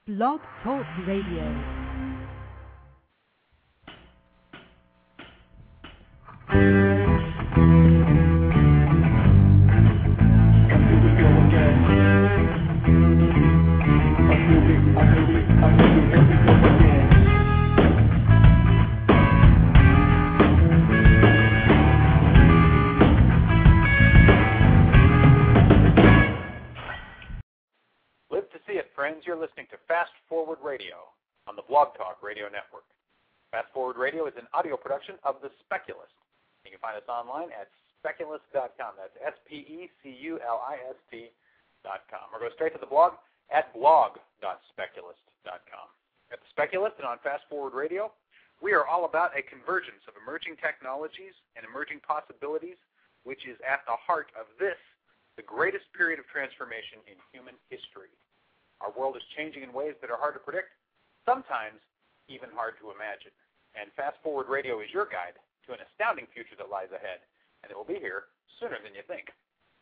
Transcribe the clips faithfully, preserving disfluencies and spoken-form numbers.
Blog Talk Radio. You're listening to Fast Forward Radio on the Blog Talk Radio Network. Fast Forward Radio is an audio production of The Speculist. You can find us online at speculist dot com. That's S P E C U L I S T dot com. Or go straight to the blog at blog dot speculist dot com. At The Speculist and on Fast Forward Radio, we are all about a convergence of emerging technologies and emerging possibilities, which is at the heart of this, the greatest period of transformation in human history. Our world is changing in ways that are hard to predict, sometimes even hard to imagine. And Fast Forward Radio is your guide to an astounding future that lies ahead, and it will be here sooner than you think.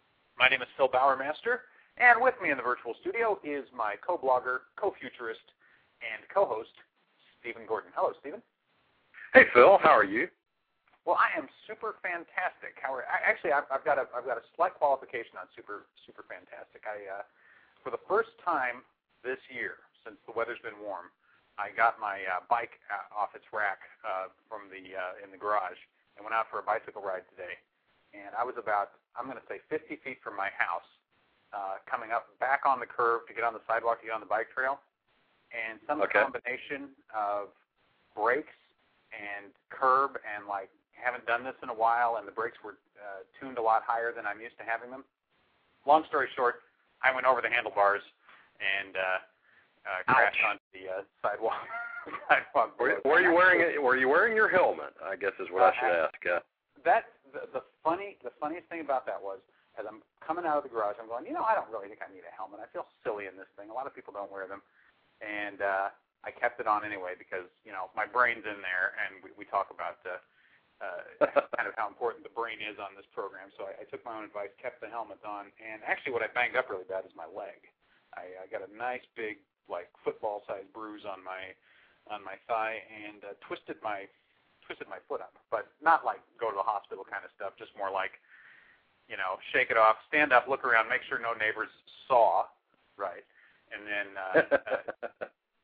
My name is Phil Bowermaster, and with me in the virtual studio is my co-blogger, co-futurist, and co-host, Stephen Gordon. Hello, Stephen. Hey, Phil. How are you? Well, I am super fantastic. How are, I, actually, I've, I've got a I've got a slight qualification on super super fantastic. I uh, For the first time this year, since the weather's been warm, I got my uh, bike uh, off its rack uh, from the uh, in the garage and went out for a bicycle ride today. And I was about, I'm going to say, fifty feet from my house, uh, coming up back on the curve to get on the sidewalk to get on the bike trail. And some okay. combination of brakes and curb and, like, haven't done this in a while, and the brakes were uh, tuned a lot higher than I'm used to having them. Long story short, I went over the handlebars and uh, uh, crashed onto the uh, sidewalk. sidewalk were, were you wearing it? Were you wearing your helmet? I guess is what uh, I should ask. Uh, that the, the funny, the funniest thing about that was, as I'm coming out of the garage, I'm going, you know, I don't really think I need a helmet. I feel silly in this thing. A lot of people don't wear them, and uh, I kept it on anyway because you know my brain's in there, and we, we talk about. Uh, Uh, kind of how important the brain is on this program. So I, I took my own advice, kept the helmet on, and actually what I banged up really bad is my leg. I, I got a nice big, like football-sized bruise on my on my thigh, and uh, twisted my twisted my foot up. But not like go to the hospital kind of stuff. Just more like, you know, shake it off, stand up, look around, make sure no neighbors saw, right, and then uh, uh,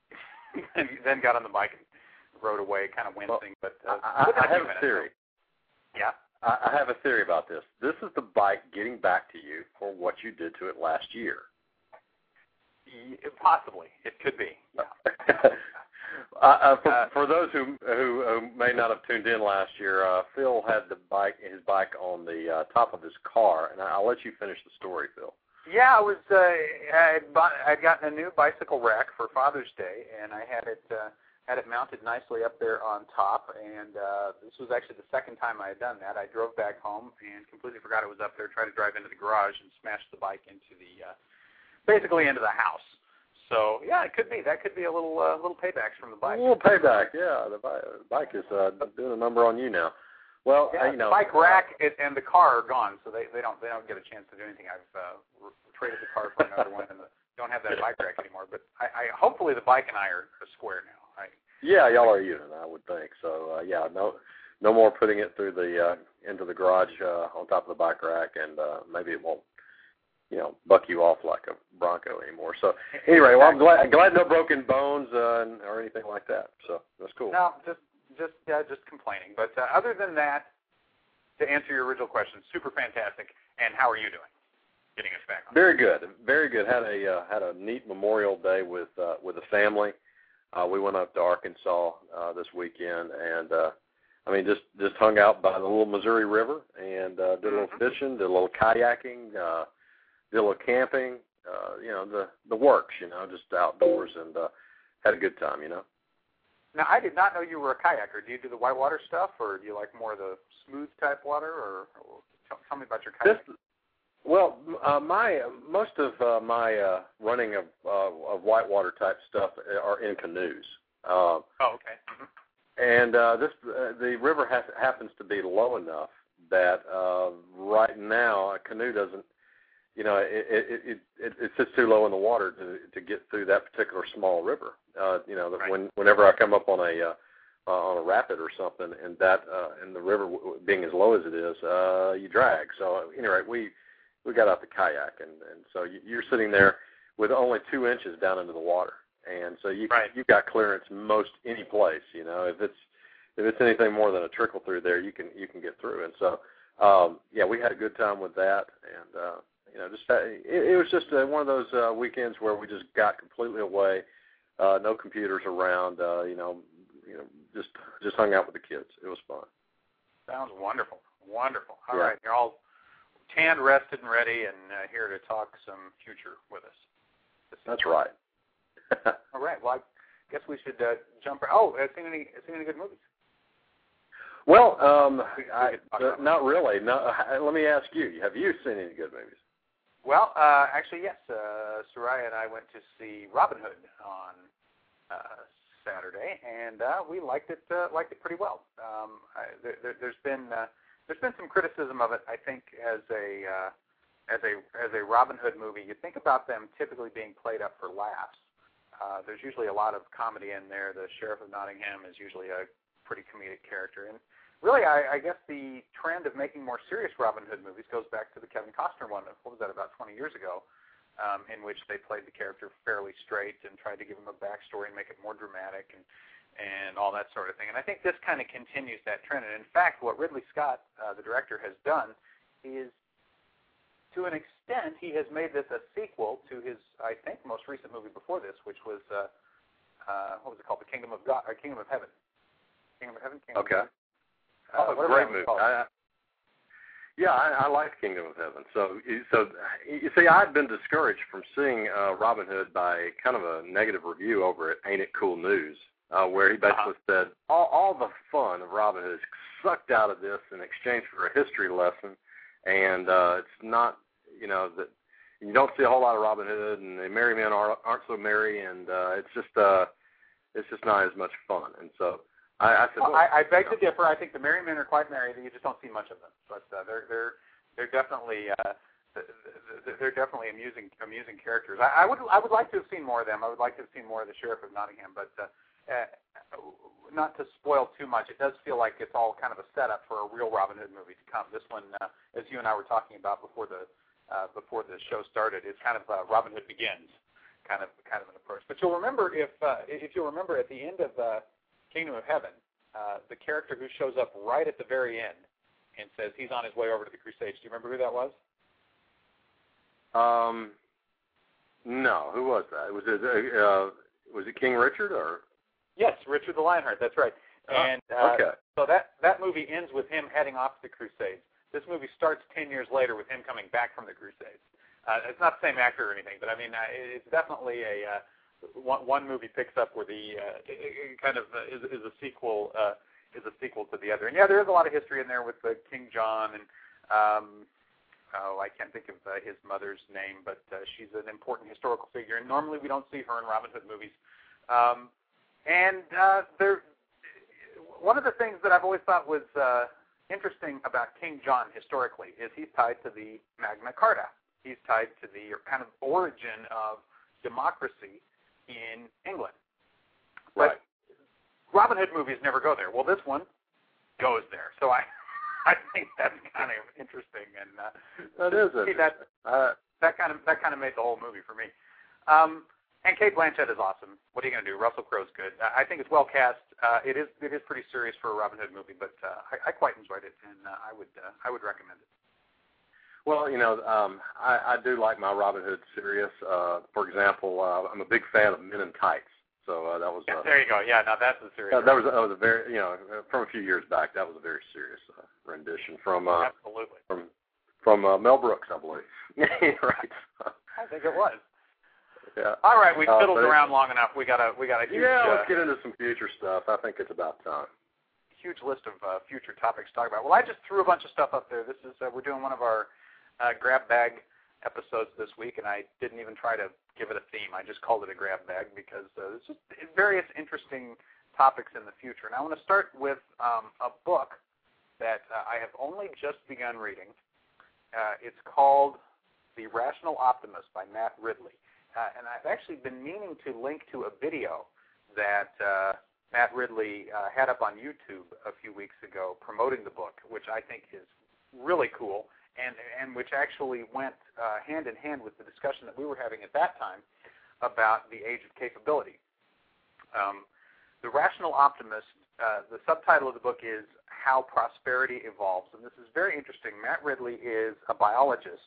and then got on the bike and rode away, kind of wincing, well, but uh, I, I have a theory. Yeah, I, I have a theory about this. This is the bike getting back to you for what you did to it last year. Possibly, it could be. Yeah. uh, uh, for, uh, for those who, who who may not have tuned in last year, uh, Phil had the bike, his bike, on the uh, top of his car, and I'll let you finish the story, Phil. Yeah, I was. Uh, I'd, bought, I'd gotten a new bicycle rack for Father's Day, and I had it. Uh, had it mounted nicely up there on top, and uh, this was actually the second time I had done that. I drove back home and completely forgot it was up there, tried to drive into the garage and smashed the bike into the, uh, basically into the house. So, yeah, it could be. That could be a little uh, little paybacks from the bike. A little payback, yeah. The bike, the bike is uh, doing a number on you now. Well, yeah, you know, the bike rack uh, and the car are gone, so they, they don't they don't get a chance to do anything. I've uh, traded the car for another one, and the, don't have that bike rack anymore. But I, I hopefully the bike and I are, are square now. I, yeah, y'all are even, I would think. So uh, yeah, no, no more putting it through the uh, into the garage uh, on top of the bike rack, and uh, maybe it won't, you know, buck you off like a Bronco anymore. So anyway, well, I'm glad glad no broken bones uh, or anything like that. So that's cool. No, just just uh, just complaining. But uh, other than that, to answer your original question, super fantastic. And how are you doing? Getting us back on. Very good, very good. Had a uh, had a neat Memorial Day with uh, with the family. Uh, we went up to Arkansas uh, this weekend, and uh, I mean, just, just hung out by the little Missouri River and uh, did a little fishing, did a little kayaking, uh, did a little camping. Uh, you know, the the works. You know, just outdoors, and uh, had a good time. You know. Now, I did not know you were a kayaker. Do you do the whitewater stuff, or do you like more of the smooth type water? Or, or tell, tell me about your kayaking. This, Well, uh, my most of uh, my uh, running of uh, of whitewater type stuff are in canoes. Uh, oh, okay. Mm-hmm. And uh, this uh, the river has, happens to be low enough that uh, right now a canoe doesn't you know, it it, it it it sits too low in the water to to get through that particular small river. Uh, you know, right. when whenever I come up on a uh, uh, on a rapid or something, and that uh, and the river w- being as low as it is, uh, you drag. So anyway, we we got out the kayak, and and so you, you're sitting there with only two inches down into the water, and so you right. you've got clearance most any place. You know, if it's if it's anything more than a trickle through there, you can you can get through. And so um, yeah, we had a good time with that, and. Uh, You know, just uh, it, it was just uh, one of those uh, weekends where we just got completely away, uh, no computers around. Uh, you know, you know, just just hung out with the kids. It was fun. Sounds wonderful, wonderful. All yeah. right, you're all tanned, rested, and ready, and uh, here to talk some future with us. That's right. All right. Well, I guess we should uh, jump. Oh, have seen any have seen any good movies? Well, um, we, we I, uh, not really. No, let me ask you: have you seen any good movies? Well, uh, actually, yes. Uh, Soraya and I went to see Robin Hood on uh, Saturday, and uh, we liked it. Uh, liked it pretty well. Um, I, there, there, there's been uh, there's been some criticism of it. I think as a uh, as a as a Robin Hood movie, you think about them typically being played up for laughs. Uh, there's usually a lot of comedy in there. The Sheriff of Nottingham is usually a pretty comedic character, and really, I, I guess the trend of making more serious Robin Hood movies goes back to the Kevin Costner one. What was that, about twenty years ago, um, in which they played the character fairly straight and tried to give him a backstory and make it more dramatic and and all that sort of thing. And I think this kind of continues that trend. And in fact, what Ridley Scott, uh, the director, has done is, to an extent, he has made this a sequel to his, I think, most recent movie before this, which was uh, uh, what was it called, The Kingdom of God, or Kingdom of Heaven. Kingdom of Heaven. Kingdom okay. of Heaven. Uh, oh, great movie. I, yeah, I, I like Kingdom of Heaven. So, so you see, I'd been discouraged from seeing uh, Robin Hood by kind of a negative review over at Ain't It Cool News, uh, where he basically uh-huh. said all, all the fun of Robin Hood is sucked out of this in exchange for a history lesson, and uh, it's not, you know, that you don't see a whole lot of Robin Hood, and the merry men aren't, aren't so merry, and uh, it's just, uh, it's just not as much fun, and so. I, I, said, well, well, I, I beg to differ. I think the merry men are quite merry. You just don't see much of them, but uh, they're they're they're definitely uh, they're definitely amusing amusing characters. I, I would I would like to have seen more of them. I would like to have seen more of the Sheriff of Nottingham, but uh, uh, not to spoil too much. It does feel like it's all kind of a setup for a real Robin Hood movie to come. This one, uh, as you and I were talking about before the uh, before the show started, it's kind of uh, Robin Hood Begins, kind of kind of an approach. But you'll remember if uh, if you'll remember at the end of uh, Kingdom of Heaven, uh, the character who shows up right at the very end and says he's on his way over to the Crusades. Do you remember who that was? Um, no. Who was that? Was it uh, was it King Richard or? Yes, Richard the Lionheart. That's right. And uh, okay. so that that movie ends with him heading off to the Crusades. This movie starts ten years later with him coming back from the Crusades. Uh, it's not the same actor or anything, but I mean, uh, it's definitely a. Uh, One, one movie picks up where the uh, it, it kind of uh, is, is a sequel uh, is a sequel to the other, and yeah, there is a lot of history in there with uh, King John, and um, oh, I can't think of uh, his mother's name, but uh, she's an important historical figure, and normally we don't see her in Robin Hood movies. Um, and uh, there, one of the things that I've always thought was uh, interesting about King John historically is he's tied to the Magna Carta. He's tied to the kind of origin of democracy in England. Right. But Robin Hood movies never go there. Well, this one goes there. So I I think that's kind of interesting, and uh, that is interesting. That, uh, that kind of that kind of made the whole movie for me. Um, and Cate Blanchett is awesome. What are you going to do? Russell Crowe's good. I think it's well cast. Uh, it is it is pretty serious for a Robin Hood movie, but uh, I, I quite enjoyed it, and uh, I would uh, I would recommend it. Well, you know, um, I, I do like my Robin Hood series. Uh, for example, uh, I'm a big fan of Men in Tights. So uh, that was. Yeah, uh, there you go. Yeah, now that's a serious. Uh, that was that was a very you know from a few years back. That was a very serious uh, rendition from. Uh, Absolutely. From from uh, Mel Brooks, I believe. Right. I think it was. Yeah. All right, we've uh, fiddled around long enough. We got a we got a huge. Yeah, let's uh, get into some future stuff. I think it's about time. Huge list of uh, future topics to talk about. Well, I just threw a bunch of stuff up there. This is uh, we're doing one of our uh, grab bag episodes this week, and I didn't even try to give it a theme. I just called it a grab bag because uh, there's just various interesting topics in the future. And I want to start with um, a book that uh, I have only just begun reading. Uh, it's called The Rational Optimist by Matt Ridley. Uh, and I've actually been meaning to link to a video that uh, Matt Ridley uh, had up on YouTube a few weeks ago promoting the book, which I think is really cool, and, and which actually went uh, hand in hand with the discussion that we were having at that time about the age of capability. Um, the Rational Optimist, uh, the subtitle of the book is How Prosperity Evolves, and this is very interesting. Matt Ridley is a biologist,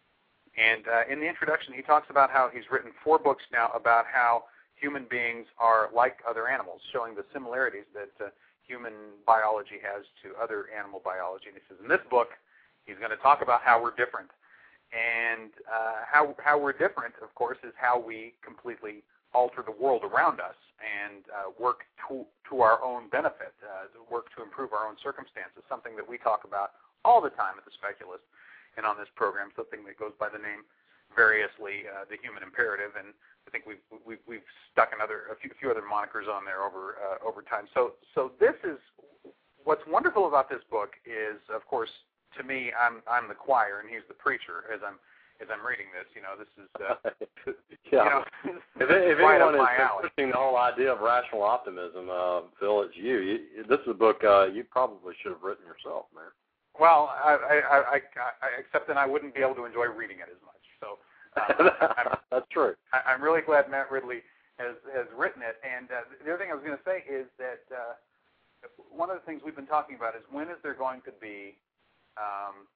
and uh, in the introduction he talks about how he's written four books now about how human beings are like other animals, showing the similarities that uh, human biology has to other animal biology. And he says in this book he's going to talk about how we're different. And uh, how, how we're different, of course, is how we completely alter the world around us and uh, work to, to our own benefit, uh, work to improve our own circumstances, something that we talk about all the time at The Speculist and on this program, something that goes by the name variously uh, the human imperative, and I think we've, we've, we've stuck another, a few, few other monikers on there over uh, over time. So, so this is, what's wonderful about this book is, of course, to me, I'm I'm the choir and he's the preacher as I'm as I'm reading this. You know, this is uh, yeah. You know, if, if right anyone up my is alley. pushing the whole idea of rational optimism, uh, Phil, it's you. you. This is a book uh, you probably should have written yourself, man. Well, I, I, I, I, except that I wouldn't be able to enjoy reading it as much. So um, I'm, that's true. I, I'm really glad Matt Ridley has has written it. And uh, the other thing I was going to say is that uh, one of the things we've been talking about is when is there going to be um,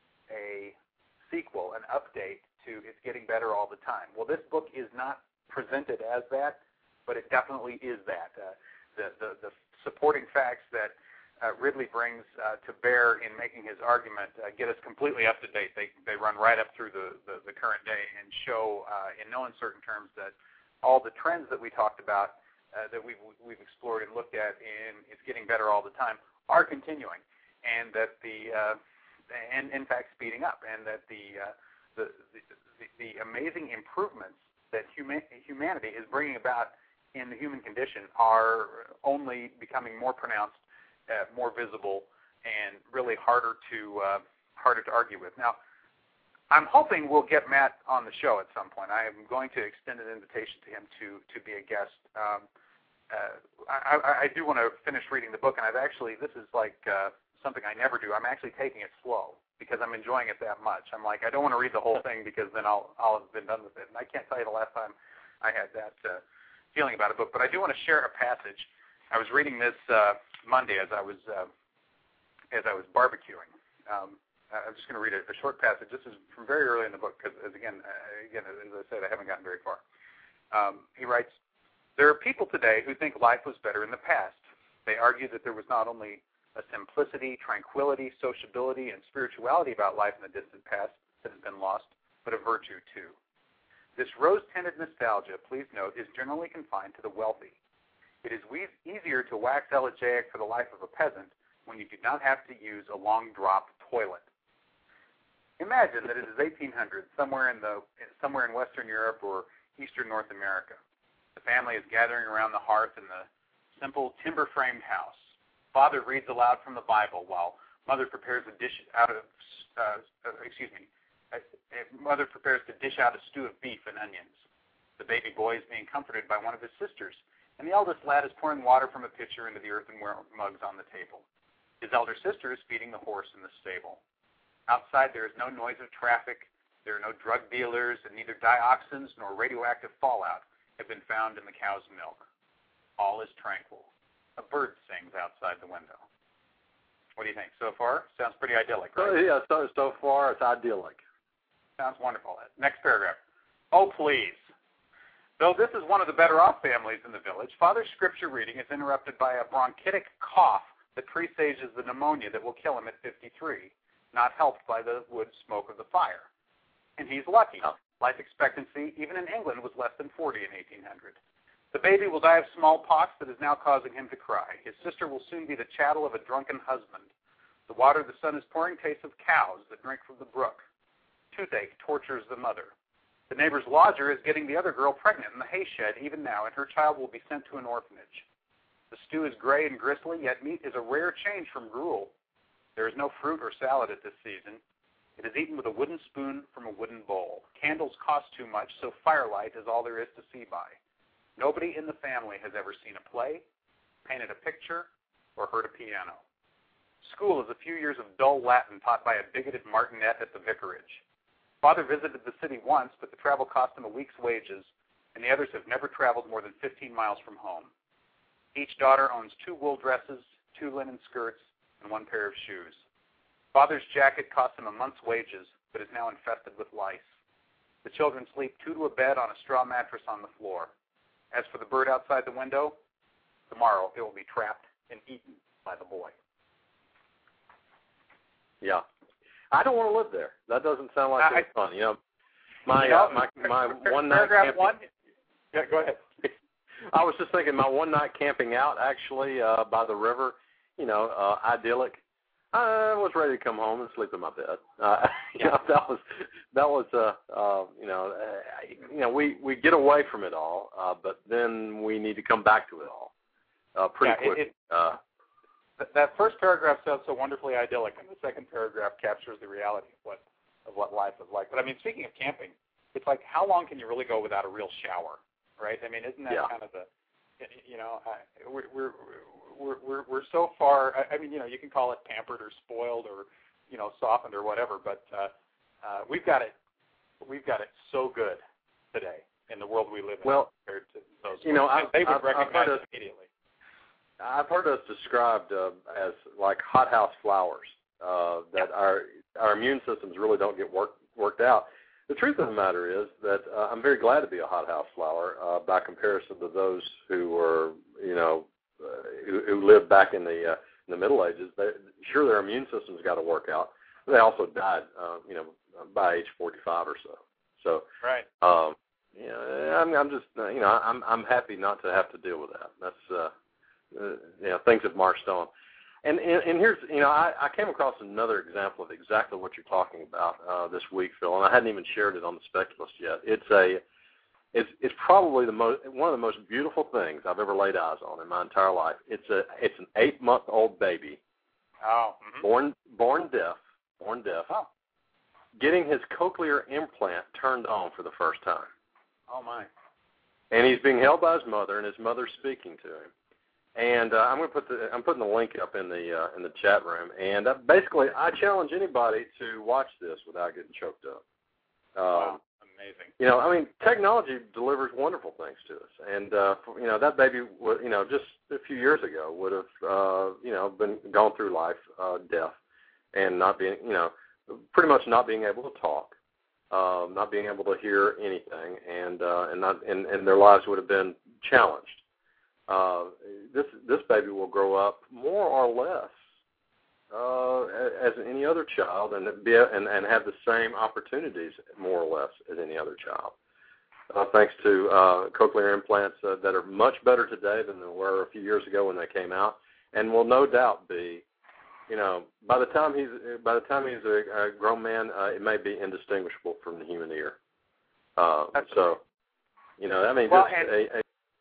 a sequel, an update to It's Getting Better All the Time. Well, this book is not presented as that, but it definitely is that. Uh, the, the, the supporting facts that uh, Ridley brings uh, to bear in making his argument uh, get us completely up to date. They, they run right up through the, the, the current day and show uh, in no uncertain terms that all the trends that we talked about, uh, that we've, we've explored and looked at in It's Getting Better All the Time are continuing, and that the uh, and in fact speeding up, and that the uh, the, the, the the amazing improvements that huma- humanity is bringing about in the human condition are only becoming more pronounced, uh, more visible, and really harder to uh, harder to argue with. Now, I'm hoping we'll get Matt on the show at some point. I am going to extend an invitation to him to to be a guest. Um, uh, I, I, I do want to finish reading the book, and I've actually this is like. Uh, something I never do. I'm actually taking it slow because I'm enjoying it that much. I'm like, I don't want to read the whole thing because then I'll I'll have been done with it. And I can't tell you the last time I had that uh, feeling about a book. But I do want to share a passage. I was reading this uh, Monday as I was uh, as I was barbecuing. Um, I'm just going to read a, a short passage. This is from very early in the book because, as again, uh, again as I said, I haven't gotten very far. Um, he writes, "There are people today who think life was better in the past. They argue that there was not only a simplicity, tranquility, sociability, and spirituality about life in the distant past that has been lost, but a virtue too. This rose-tinted nostalgia, please note, is generally confined to the wealthy. It is we- easier to wax elegiac for the life of a peasant when you do not have to use a long-drop toilet. Imagine that it is eighteen hundred, somewhere in the somewhere in Western Europe or Eastern North America. The family is gathering around the hearth in the simple timber-framed house. Father reads aloud from the Bible while mother prepares a dish out of, uh, uh, excuse me, uh, mother prepares to dish out a stew of beef and onions. The baby boy is being comforted by one of his sisters, and the eldest lad is pouring water from a pitcher into the earthenware mugs on the table. His elder sister is feeding the horse in the stable. Outside there is no noise of traffic, there are no drug dealers, and neither dioxins nor radioactive fallout have been found in the cow's milk. All is tranquil. A bird sings outside the window." What do you think? So far, sounds pretty idyllic, right? So, yeah, so, so far it's idyllic. Sounds wonderful. Next paragraph. "Oh, please. Though this is one of the better-off families in the village, Father's scripture reading is interrupted by a bronchitic cough that presages the pneumonia that will kill him at fifty-three, not helped by the wood smoke of the fire. And he's lucky. Oh. Life expectancy, even in England, was less than forty in eighteen hundred. The baby will die of smallpox that is now causing him to cry. His sister will soon be the chattel of a drunken husband. The water the sun is pouring tastes of cows that drink from the brook. Toothache tortures the mother. The neighbor's lodger is getting the other girl pregnant in the hay shed even now, and her child will be sent to an orphanage. The stew is gray and gristly, yet meat is a rare change from gruel. There is no fruit or salad at this season. It is eaten with a wooden spoon from a wooden bowl. Candles cost too much, so firelight is all there is to see by. Nobody in the family has ever seen a play, painted a picture, or heard a piano. School is a few years of dull Latin taught by a bigoted martinet at the vicarage. Father visited the city once, but the travel cost him a week's wages, and the others have never traveled more than fifteen miles from home. Each daughter owns two wool dresses, two linen skirts, and one pair of shoes. Father's jacket cost him a month's wages, but is now infested with lice. The children sleep two to a bed on a straw mattress on the floor. As for the bird outside the window, tomorrow it will be trapped and eaten by the boy. Yeah. I don't want to live there. That doesn't sound like I, it's fun. You know, my you know, uh, my my one night paragraph camping, one. Yeah, go ahead. I was just thinking my one night camping out actually uh, by the river. You know, uh, idyllic. I was ready to come home and sleep in my bed. Uh, you know, that was that was uh, uh, you know uh, you know we, we get away from it all, uh, but then we need to come back to it all uh, pretty yeah, quick. It, it, uh, that first paragraph sounds so wonderfully idyllic, and the second paragraph captures the reality of what of what life is like. But I mean, speaking of camping, it's like how long can you really go without a real shower, right? I mean, isn't that yeah. kind of the you know uh, we're we're We're, we're we're so far. I mean, you know, you can call it pampered or spoiled or, you know, softened or whatever. But uh, uh, we've got it. We've got it so good today in the world we live in. Well, compared to those you know, I've, they would I've, recognize I've it immediately. I've heard us described uh, as like hothouse flowers. Uh, that yeah. our our immune systems really don't get worked worked out. The truth of the matter is that uh, I'm very glad to be a hothouse flower uh, by comparison to those who were, you know. Uh, who, who lived back in the uh, in the Middle Ages. They, sure, their immune system's got to work out. But they also died, uh, you know, by age forty-five or so. So, right. Um, you know, I'm, I'm just, uh, you know, I'm I'm happy not to have to deal with that. That's, uh, uh, you know, things have marched on. And and, and here's, you know, I, I came across another example of exactly what you're talking about uh, this week, Phil, and I hadn't even shared it on the Speculist yet. It's a It's it's probably the most one of the most beautiful things I've ever laid eyes on in my entire life. It's a it's an eight month old baby, oh, mm-hmm. born born deaf, born deaf, oh. getting his cochlear implant turned on for the first time. Oh my! And he's being held by his mother, and his mother's speaking to him. And uh, I'm going to put the I'm putting the link up in the uh, in the chat room. And uh, basically, I challenge anybody to watch this without getting choked up. Um, wow. Amazing. You know, I mean, technology delivers wonderful things to us, and uh, you know that baby, w- you know, just a few years ago would have, uh, you know, been gone through life uh, deaf, and not being, you know, pretty much not being able to talk, um, not being able to hear anything, and uh, and not, and, and their lives would have been challenged. Uh, this this baby will grow up more or less uh, as any other child, and be and, and have the same opportunities more or less as any other child. Uh, thanks to uh, cochlear implants uh, that are much better today than they were a few years ago when they came out, and will no doubt be, you know, by the time he's by the time he's a, a grown man, uh, it may be indistinguishable from the human ear. Uh, so, you know, I mean, well, just a, a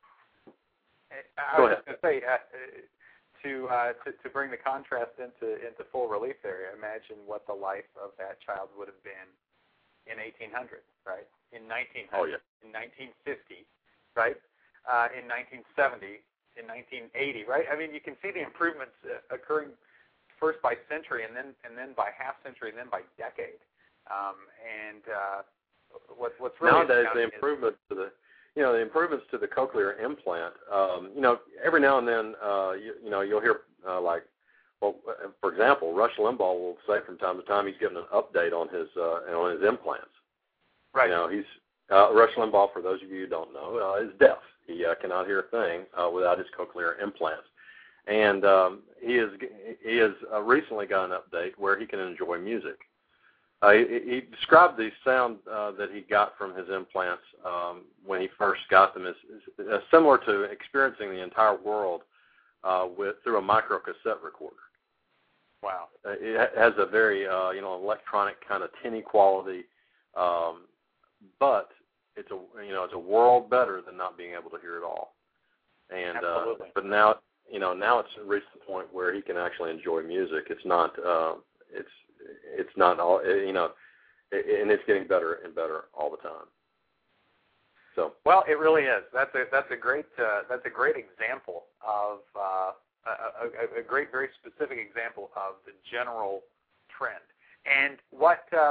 I Go was ahead. going to say, uh, to, uh, to to bring the contrast into into full relief there, imagine what the life of that child would have been in eighteen hundred, right? In nineteen hundred, oh, yeah. in nineteen fifty, right? Uh, in nineteen seventy, in nineteen eighty, right? I mean, you can see the improvements uh, occurring first by century, and then and then by half century, and then by decade. Um, and uh, what, what's really nowadays the is, improvement to the You know, the improvements to the cochlear implant, um, you know, every now and then, uh, you, you know, you'll hear, uh, like, well, for example, Rush Limbaugh will say from time to time he's giving an update on his uh, on his implants. Right. You know, he's, uh, Rush Limbaugh, for those of you who don't know, uh, is deaf. He uh, cannot hear a thing uh, without his cochlear implants. And um, he, is, he has uh, recently got an update where he can enjoy music. Uh, he, he described the sound uh, that he got from his implants um, when he first got them as, as uh, similar to experiencing the entire world uh, with through a micro cassette recorder. Wow! Uh, it has a very uh, you know electronic kind of tinny quality, um, but it's a you know it's a world better than not being able to hear at all. And uh, but now you know now it's reached the point where he can actually enjoy music. It's not uh, it's it's not all, you know, and it's getting better and better all the time. So well, it really is. That's a that's a great uh, that's a great example of uh, a, a, a great, very specific example of the general trend. And what uh,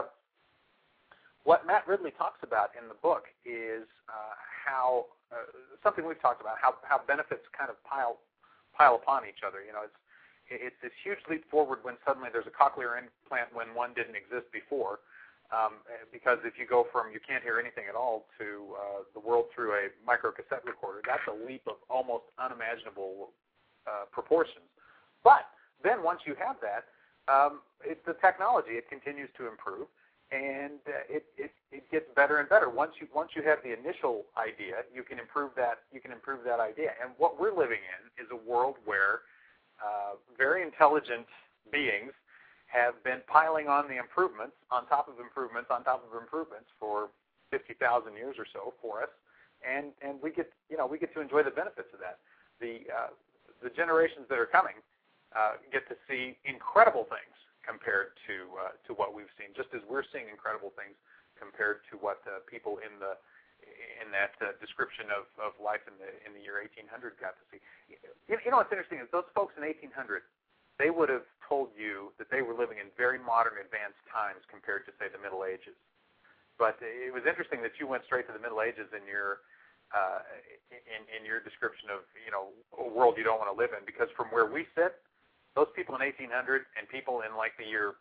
what Matt Ridley talks about in the book is uh, how uh, something we've talked about, how how benefits kind of pile pile upon each other. You know, it's it's this huge leap forward when suddenly there's a cochlear implant when one didn't exist before. Um, because if you go from you can't hear anything at all to uh, the world through a microcassette recorder, that's a leap of almost unimaginable uh, proportions. But then once you have that, um, it's the technology. It continues to improve, and uh, it, it it gets better and better. Once you once you have the initial idea, you can improve that. You can improve that idea. And what we're living in is a world where uh, very intelligent beings have been piling on the improvements, on top of improvements, on top of improvements for fifty thousand years or so for us, and and we get you know we get to enjoy the benefits of that. The uh, the generations that are coming uh, get to see incredible things compared to uh, to what we've seen, just as we're seeing incredible things compared to what uh, people in the in that uh, description of, of life in the in the year eighteen hundred got to see. You, you know what's interesting is those folks in eighteen hundred. They would have told you that they were living in very modern, advanced times compared to, say, the Middle Ages. But it was interesting that you went straight to the Middle Ages in your uh, in, in your description of, you know, a world you don't want to live in, because from where we sit, those people in eighteen hundred and people in like the year,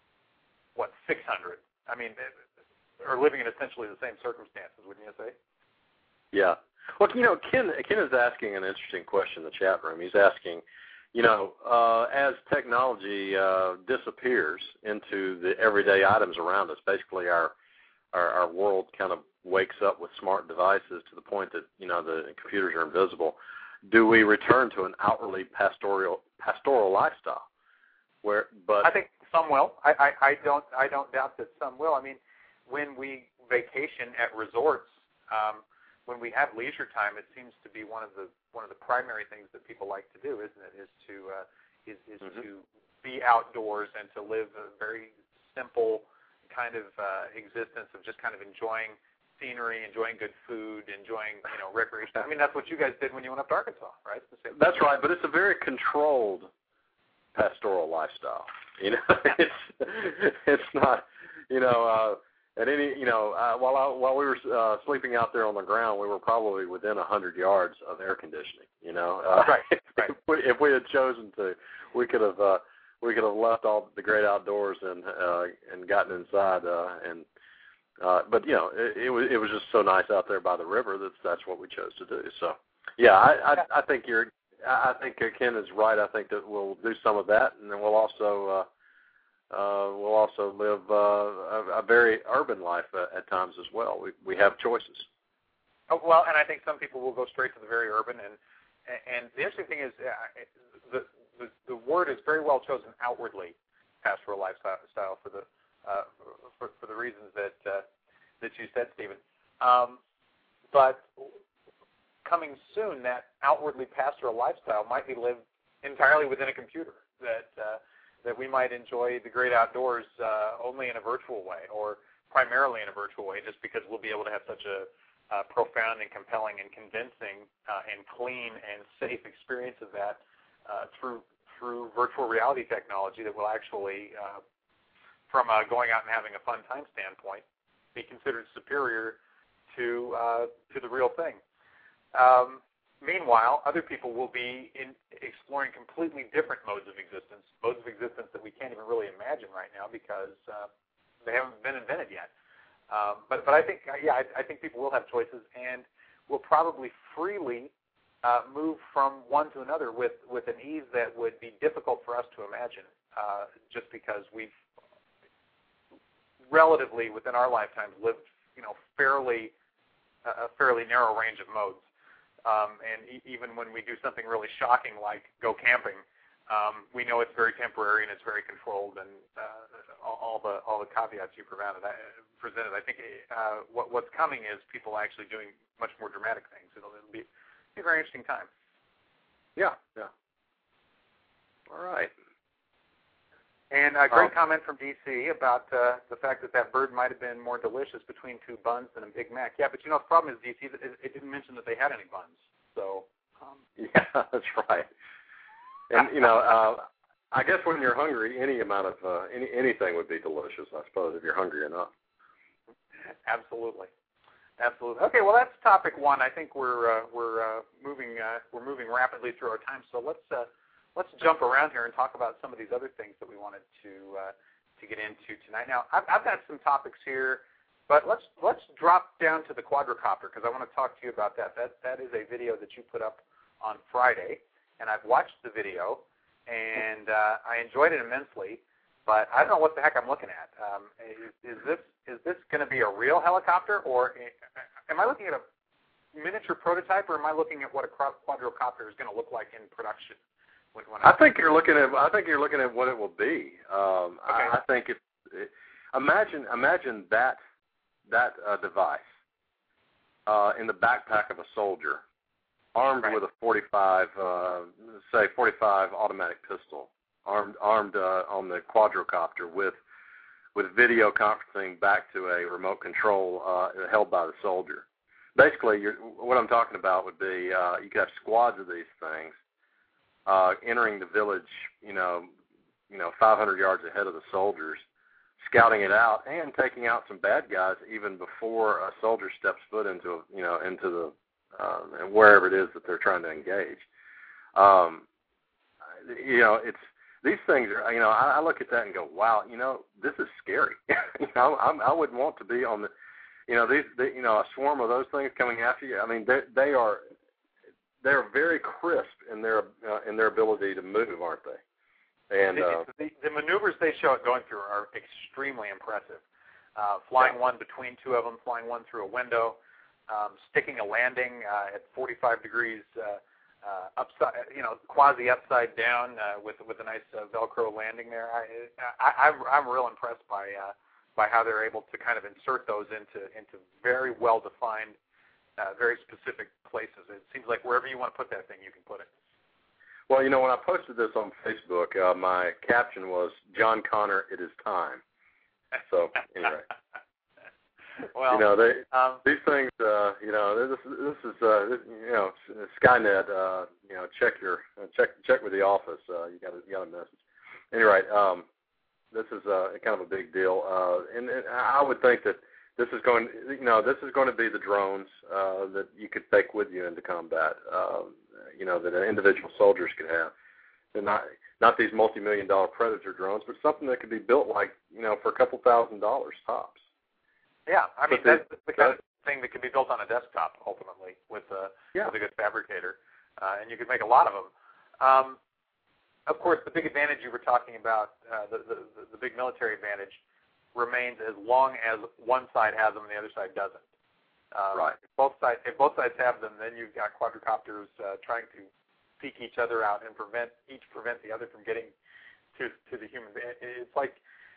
what, six hundred, I mean, are living in essentially the same circumstances, wouldn't you say? Yeah. Well, you know, Ken Ken is asking an interesting question in the chat room. He's asking, you know, uh, as technology uh, disappears into the everyday items around us, basically our, our our world kind of wakes up with smart devices to the point that, you know, the computers are invisible. Do we return to an outwardly pastoral pastoral lifestyle? Where, but I think some will. I, I, I don't I don't doubt that some will. I mean, when we vacation at resorts, um, when we have leisure time, it seems to be one of the one of the primary things that people like to do, isn't it? Is to uh, is, is mm-hmm. to be outdoors and to live a very simple kind of uh, existence of just kind of enjoying scenery, enjoying good food, enjoying you know recreation. I mean, that's what you guys did when you went up to Arkansas, right? It's the same that's thing. Right, but it's a very controlled pastoral lifestyle. You know, it's it's not you know. Uh, At any, you know, uh, while I, while we were uh, sleeping out there on the ground, we were probably within a hundred yards of air conditioning. You know, uh, right, right. If, we, if we had chosen to, we could have uh, we could have left all the great outdoors and uh, and gotten inside. Uh, and uh, but you know, it, it was it was just so nice out there by the river that that's what we chose to do. So yeah, I I, I think you're I think Ken is right. I think that we'll do some of that, and then we'll also. Uh, Uh, we'll also live uh, a, a very urban life uh, at times as well. We we have choices. Oh, well, and I think some people will go straight to the very urban. And and the interesting thing is uh, the, the the word is very well chosen outwardly, pastoral lifestyle for the uh, for, for the reasons that uh, that you said, Stephen. Um, but coming soon, that outwardly pastoral lifestyle might be lived entirely within a computer. That uh, that we might enjoy the great outdoors uh, only in a virtual way, or primarily in a virtual way, just because we'll be able to have such a uh, profound and compelling and convincing uh, and clean and safe experience of that uh, through through virtual reality technology that will actually, uh, from uh, going out and having a fun time standpoint, be considered superior to uh, to the real thing. Um, Meanwhile, other people will be in exploring completely different modes of existence, modes of existence that we can't even really imagine right now because uh, they haven't been invented yet. Um, but but I think uh, yeah, I, I think people will have choices and will probably freely uh, move from one to another with, with an ease that would be difficult for us to imagine, uh, just because we've relatively within our lifetimes lived you know fairly uh, a fairly narrow range of modes. Um, and e- even when we do something really shocking like go camping, um, we know it's very temporary and it's very controlled, and uh, all, all the all the caveats you presented. I, presented. I think uh, what, what's coming is people actually doing much more dramatic things. It'll, it'll be, be a very interesting time. Yeah, yeah. All right. And a great Oh. comment from D C about uh, the fact that that bird might have been more delicious between two buns than a Big Mac. Yeah, but you know the problem is D C. It, it didn't mention that they had any buns. So. Um, yeah, that's right. And you know, uh, I guess when you're hungry, any amount of uh, any anything would be delicious. I suppose if you're hungry enough. Absolutely, absolutely. Okay, well that's topic one. I think we're uh, we're uh, moving uh, we're moving rapidly through our time. So let's uh, let's jump around here and talk about some of these other things that we wanted to uh, to get into tonight. Now I've, I've got some topics here, but let's let's drop down to the quadricopter because I want to talk to you about that. That that is a video that you put up on Friday, and I've watched the video, and uh, I enjoyed it immensely. But I don't know what the heck I'm looking at. Um, is, is this is this going to be a real helicopter, or am I looking at a miniature prototype, or am I looking at what a quadricopter is going to look like in production? When, when I think you're looking at. I think you're looking at what it will be. Um, okay. I, I think if imagine imagine that that uh, device uh, in the backpack of a soldier, armed right. with a forty-five, uh, say forty-five automatic pistol. Armed, armed uh, on the quadricopter with with video conferencing back to a remote control uh, held by the soldier. Basically, you're, what I'm talking about would be uh, you could have squads of these things uh, entering the village, you know, you know, five hundred yards ahead of the soldiers, scouting it out and taking out some bad guys even before a soldier steps foot into, you know, into the uh, wherever it is that they're trying to engage. Um, you know, it's. These things are, you know, I, I look at that and go, wow, you know, this is scary. you know, I'm, I wouldn't want to be on the, you know, these, they, you know, a swarm of those things coming after you. I mean, they, they are, they are very crisp in their uh, in their ability to move, aren't they? And the, uh, the, the maneuvers they show it going through are extremely impressive. Uh, flying yeah. one between two of them, flying one through a window, um, sticking a landing uh, at forty-five degrees. Uh, Uh, upside, you know, quasi upside down uh, with with a nice uh, Velcro landing there. I, I, I'm I'm real impressed by uh, by how they're able to kind of insert those into into very well defined, uh, very specific places. It seems like wherever you want to put that thing, you can put it. Well, you know, when I posted this on Facebook, uh, my caption was "John Connor, it is time." So anyway. Well, you know, they, um, these things, uh, you know, this, this is, uh, this, you know, Skynet, uh, you know, check your, uh, check, check with the office. Uh, you got a, you got a message. Anyway, um, this is uh, kind of a big deal, uh, and, and I would think that this is going, you know, this is going to be the drones uh, that you could take with you into combat. Uh, you know, that individual soldiers could have. They're not, not these multi-million dollar Predator drones, but something that could be built like, you know, for a couple thousand dollars tops. Yeah, I mean, But that's the kind of thing that can be built on a desktop, ultimately, with a, yeah. with a good fabricator, uh, and you could make a lot of them. Um, of course, the big advantage you were talking about, uh, the, the, the big military advantage, remains as long as one side has them and the other side doesn't. Um, right. If both sides, if both sides have them, then you've got quadricopters uh, trying to peek each other out and prevent each prevent the other from getting to to the human. It's like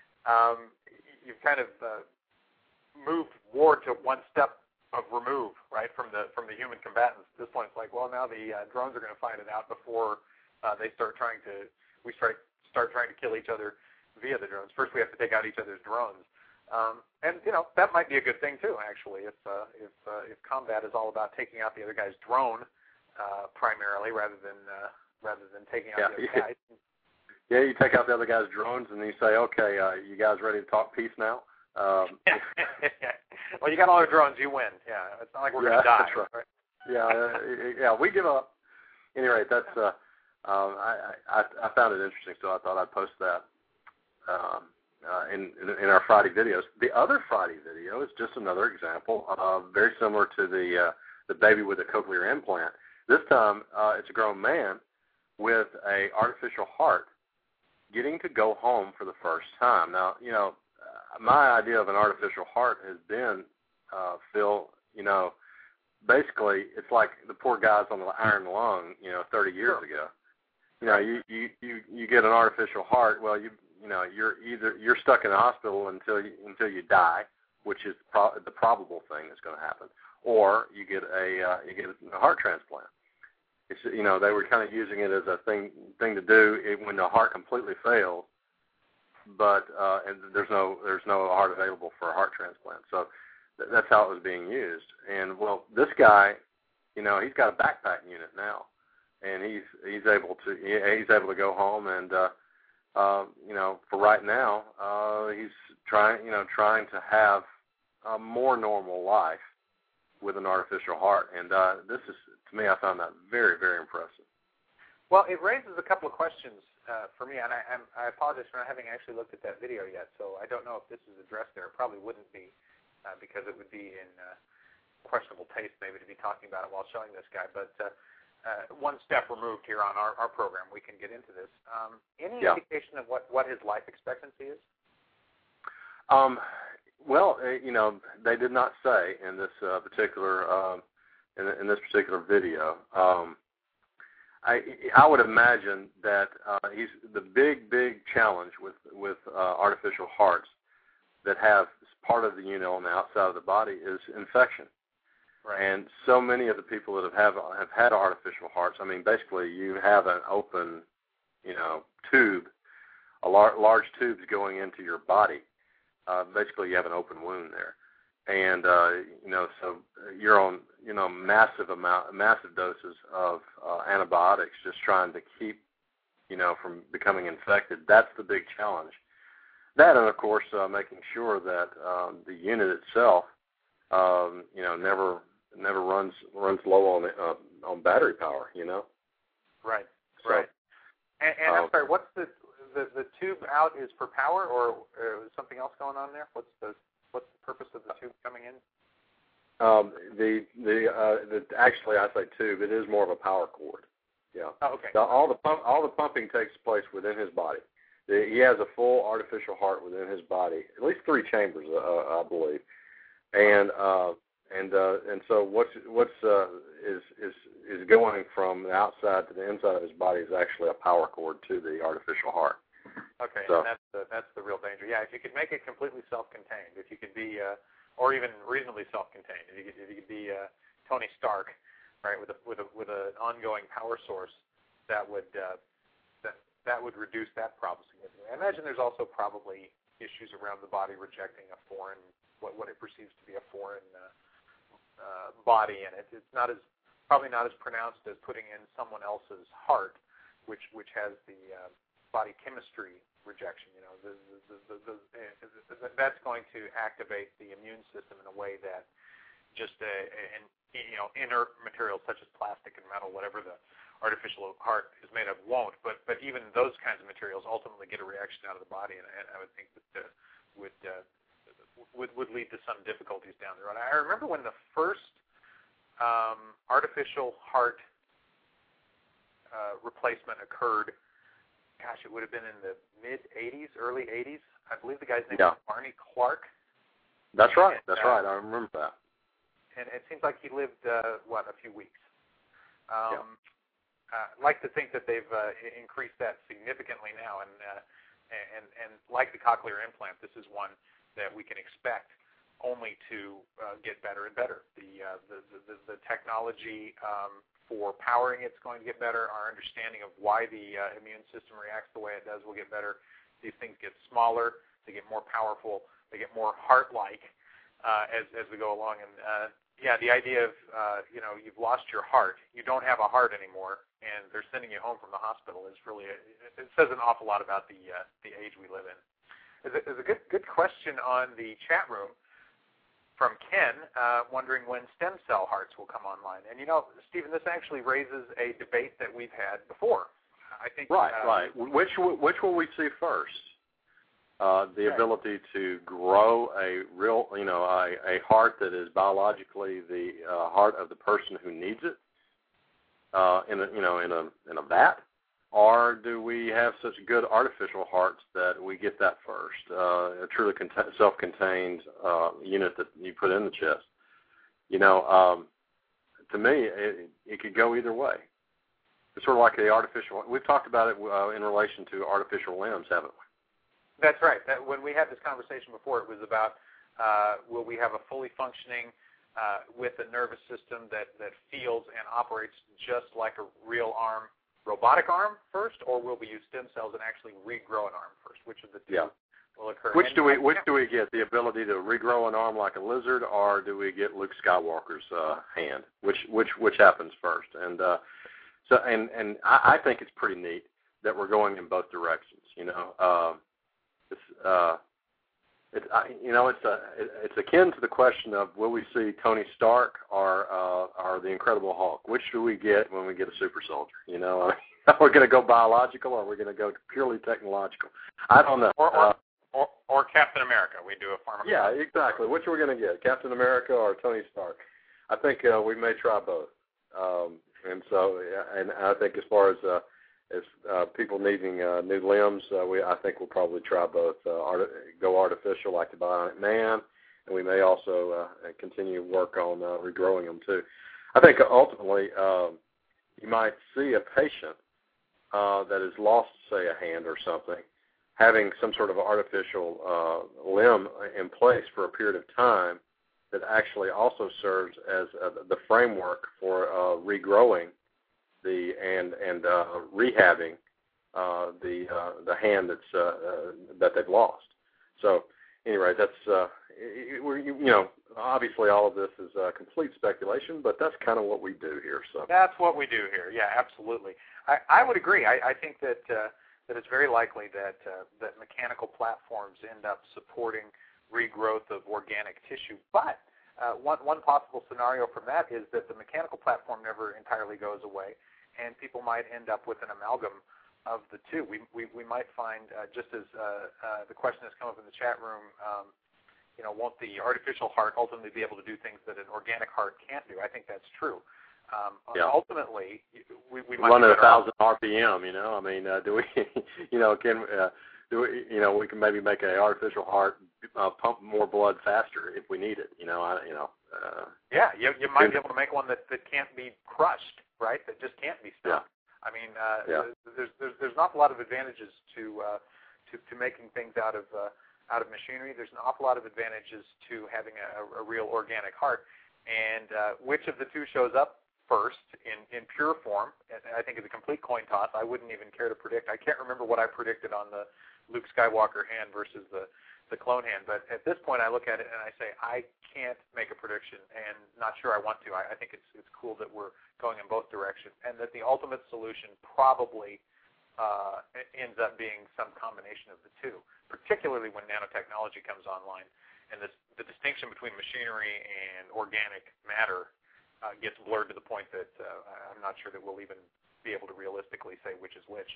um, you've kind of uh, moved war to one step of remove, right, from the from the human combatants. At this point, it's like, well, now the uh, drones are going to find it out before uh, they start trying to. We start start trying to kill each other via the drones. First, we have to take out each other's drones, um, and you know that might be a good thing too. Actually, if uh, if uh, if combat is all about taking out the other guy's drone uh, primarily, rather than uh, rather than taking out yeah. the other guy. Yeah, you take out the other guy's drones and you say, okay, uh, you guys ready to talk peace now? Um, well, you got all our drones, you win. Yeah, it's not like we're yeah, going to die. That's right. Right? Yeah, uh, yeah, we give up. Anyway, that's uh, um, I, I I found it interesting, so I thought I'd post that um, uh, in, in in our Friday videos. The other Friday video is just another example, uh, very similar to the uh, the baby with a cochlear implant. This time, uh, it's a grown man with a artificial heart getting to go home for the first time. Now, you know. My idea of an artificial heart has been, uh, Phil, you know, basically it's like the poor guys on the iron lung, you know, thirty years ago. You know, you, you, you, you get an artificial heart, well, you you know, you're either you're stuck in the hospital until you, until you die, which is pro- the probable thing that's going to happen, or you get a uh, you get a heart transplant. It's, you know, they were kind of using it as a thing thing to do when the heart completely fails. but uh, and there's no there's no heart available for a heart transplant. So th- that's how it was being used. And well, this guy, you know, he's got a backpack unit now, and he's he's able to he's able to go home and uh, uh, you know, for right now, uh, he's trying you know trying to have a more normal life with an artificial heart. And uh, this is, to me, I found that very very impressive. Well, it raises a couple of questions uh, for me, and I, I'm, I apologize for not having actually looked at that video yet, so I don't know if this is addressed there. It probably wouldn't be, uh, because it would be in uh, questionable taste maybe to be talking about it while showing this guy. But uh, uh, one step removed here on our, our program, we can get into this. Um, any yeah. indication of what, what his life expectancy is? Um, well, uh, you know, they did not say in this uh, particular um, in, in this particular video. Um, I, I would imagine that uh, he's the big, big challenge with with uh, artificial hearts that have part of the unit on the outside of the body is infection. Right. And so many of the people that have, have have had artificial hearts, I mean, basically you have an open, you know, tube, a lar- large tubes going into your body. Uh, basically, you have an open wound there. And, uh, you know, so you're on, you know, massive amount, massive doses of uh, antibiotics just trying to keep, you know, from becoming infected. That's the big challenge. That and, of course, uh, making sure that um, the unit itself, um, you know, never never runs runs low on uh, on battery power, you know. Right, so, right. And, and um, I'm sorry, what's the, the, the tube out is for power, or uh, something else going on there? What's the What's the purpose of the tube coming in? Um, the the, uh, the actually, I say tube. It is more of a power cord. Yeah. Oh, okay. The, all the pump, all the pumping takes place within his body. The, he has a full artificial heart within his body, at least three chambers, uh, I believe. And uh, and uh, and so what's what's uh, is is is going from the outside to the inside of his body is actually a power cord to the artificial heart. Okay, so. and that's the that's the real danger. Yeah, if you could make it completely self-contained, if you could be, uh, or even reasonably self-contained, if you could, if you could be uh, Tony Stark, right, with a with a with an ongoing power source, that would uh, that that would reduce that problem significantly. I imagine there's also probably issues around the body rejecting a foreign, what what it perceives to be a foreign uh, uh, body in it. It's not as probably not as pronounced as putting in someone else's heart, which which has the uh, body chemistry rejection. You know, the, the, the, the, the, the, that's going to activate the immune system in a way that just a, an you know inert materials such as plastic and metal, whatever the artificial heart is made of, won't. But but even those kinds of materials ultimately get a reaction out of the body, and I, I would think that uh, would uh, would would lead to some difficulties down the road. I remember when the first um, artificial heart uh, replacement occurred. Gosh, it would have been in the mid eighties, early eighties. I believe the guy's name yeah. was Barney Clark. That's right. And, That's uh, right. I remember that. And it seems like he lived, uh, what, a few weeks. Um, yeah. uh, I'd like to think that they've uh, increased that significantly now. And, uh, and, and like the cochlear implant, this is one that we can expect only to uh, get better and better. The, uh, the, the, the technology um, for powering it's going to get better. Our understanding of why the uh, immune system reacts the way it does will get better. These things get smaller, they get more powerful, they get more heart-like uh, as as we go along. And uh, yeah, the idea of uh, you know you've lost your heart, you don't have a heart anymore, and they're sending you home from the hospital is really a, it says an awful lot about the uh, the age we live in. There's a, there's a good good question on the chat room from Ken, uh, wondering when stem cell hearts will come online. And, you know, Stephen, this actually raises a debate that we've had before. I think Right, uh, right. Which which will we see first? Uh, the right. ability to grow a real, you know, a, a heart that is biologically the uh, heart of the person who needs it, uh, in a, you know, in a in a vat, or do we have such good artificial hearts that we get that first, uh, a truly cont- self-contained uh, unit that you put in the chest? You know, um, to me, it, it could go either way. It's sort of like the artificial. We've talked about it uh, in relation to artificial limbs, haven't we? That's right. That, when we had this conversation before, it was about uh, will we have a fully functioning uh, with a nervous system that, that feels and operates just like a real arm robotic arm first, or will we use stem cells and actually regrow an arm first? Which of the two yeah. will occur? Which and do we I, which yeah. do we get? The ability to regrow an arm like a lizard, or do we get Luke Skywalker's uh, hand? Which which which happens first? And uh, so and and I, I think it's pretty neat that we're going in both directions. You know, uh, it's uh, it's I, you know it's a it's akin to the question of will we see Tony Stark or uh, or the Incredible Hulk? Which do we get when we get a super soldier? You know, are we going to go biological, or are we going to go purely technological? I don't know. Or, or, uh, or, or Captain America. We do a pharmacology. Yeah, exactly. Which are we going to get, Captain America or Tony Stark? I think uh, we may try both. Um, and so, and I think as far as uh, as uh, people needing uh, new limbs, uh, we I think we'll probably try both. Uh, art, go artificial like the Bionic Man, and we may also uh, continue work on uh, regrowing them too. I think ultimately um, you might see a patient uh, that has lost, say, a hand or something, having some sort of artificial uh, limb in place for a period of time that actually also serves as uh, the framework for uh, regrowing the and and uh, rehabbing uh, the uh, the hand that's uh, uh, that they've lost. So anyway, that's uh, we're, you know obviously all of this is uh, complete speculation, but that's kind of what we do here. So that's what we do here. Yeah, absolutely. I, I would agree. I, I think that. Uh, that it's very likely that uh, that mechanical platforms end up supporting regrowth of organic tissue. But uh, one, one possible scenario from that is that the mechanical platform never entirely goes away, and people might end up with an amalgam of the two. We we, we might find, uh, just as uh, uh, the question has come up in the chat room, um, you know, won't the artificial heart ultimately be able to do things that an organic heart can't do? I think that's true. Um, yeah. Ultimately, we, we might run at a thousand off. R P M. You know, I mean, uh, do we, you know, can uh, do we, you know, we can maybe make an artificial heart uh, pump more blood faster if we need it. You know, I, you know. Uh, yeah, you you might be able to make one that, that can't be crushed, right? That just can't be stopped. Yeah. I mean, uh, yeah. there's there's there's an awful lot of advantages to uh, to to making things out of uh, out of machinery. There's an awful lot of advantages to having a, a real organic heart, and uh, which of the two shows up first in, in pure form, I think is a complete coin toss. I wouldn't even care to predict. I can't remember what I predicted on the Luke Skywalker hand versus the, the clone hand, but at this point I look at it and I say I can't make a prediction, and not sure I want to. I, I think it's it's cool that we're going in both directions, and that the ultimate solution probably uh, ends up being some combination of the two, particularly when nanotechnology comes online, and this, the distinction between machinery and organic matter Uh, gets blurred to the point that uh, I'm not sure that we'll even be able to realistically say which is which.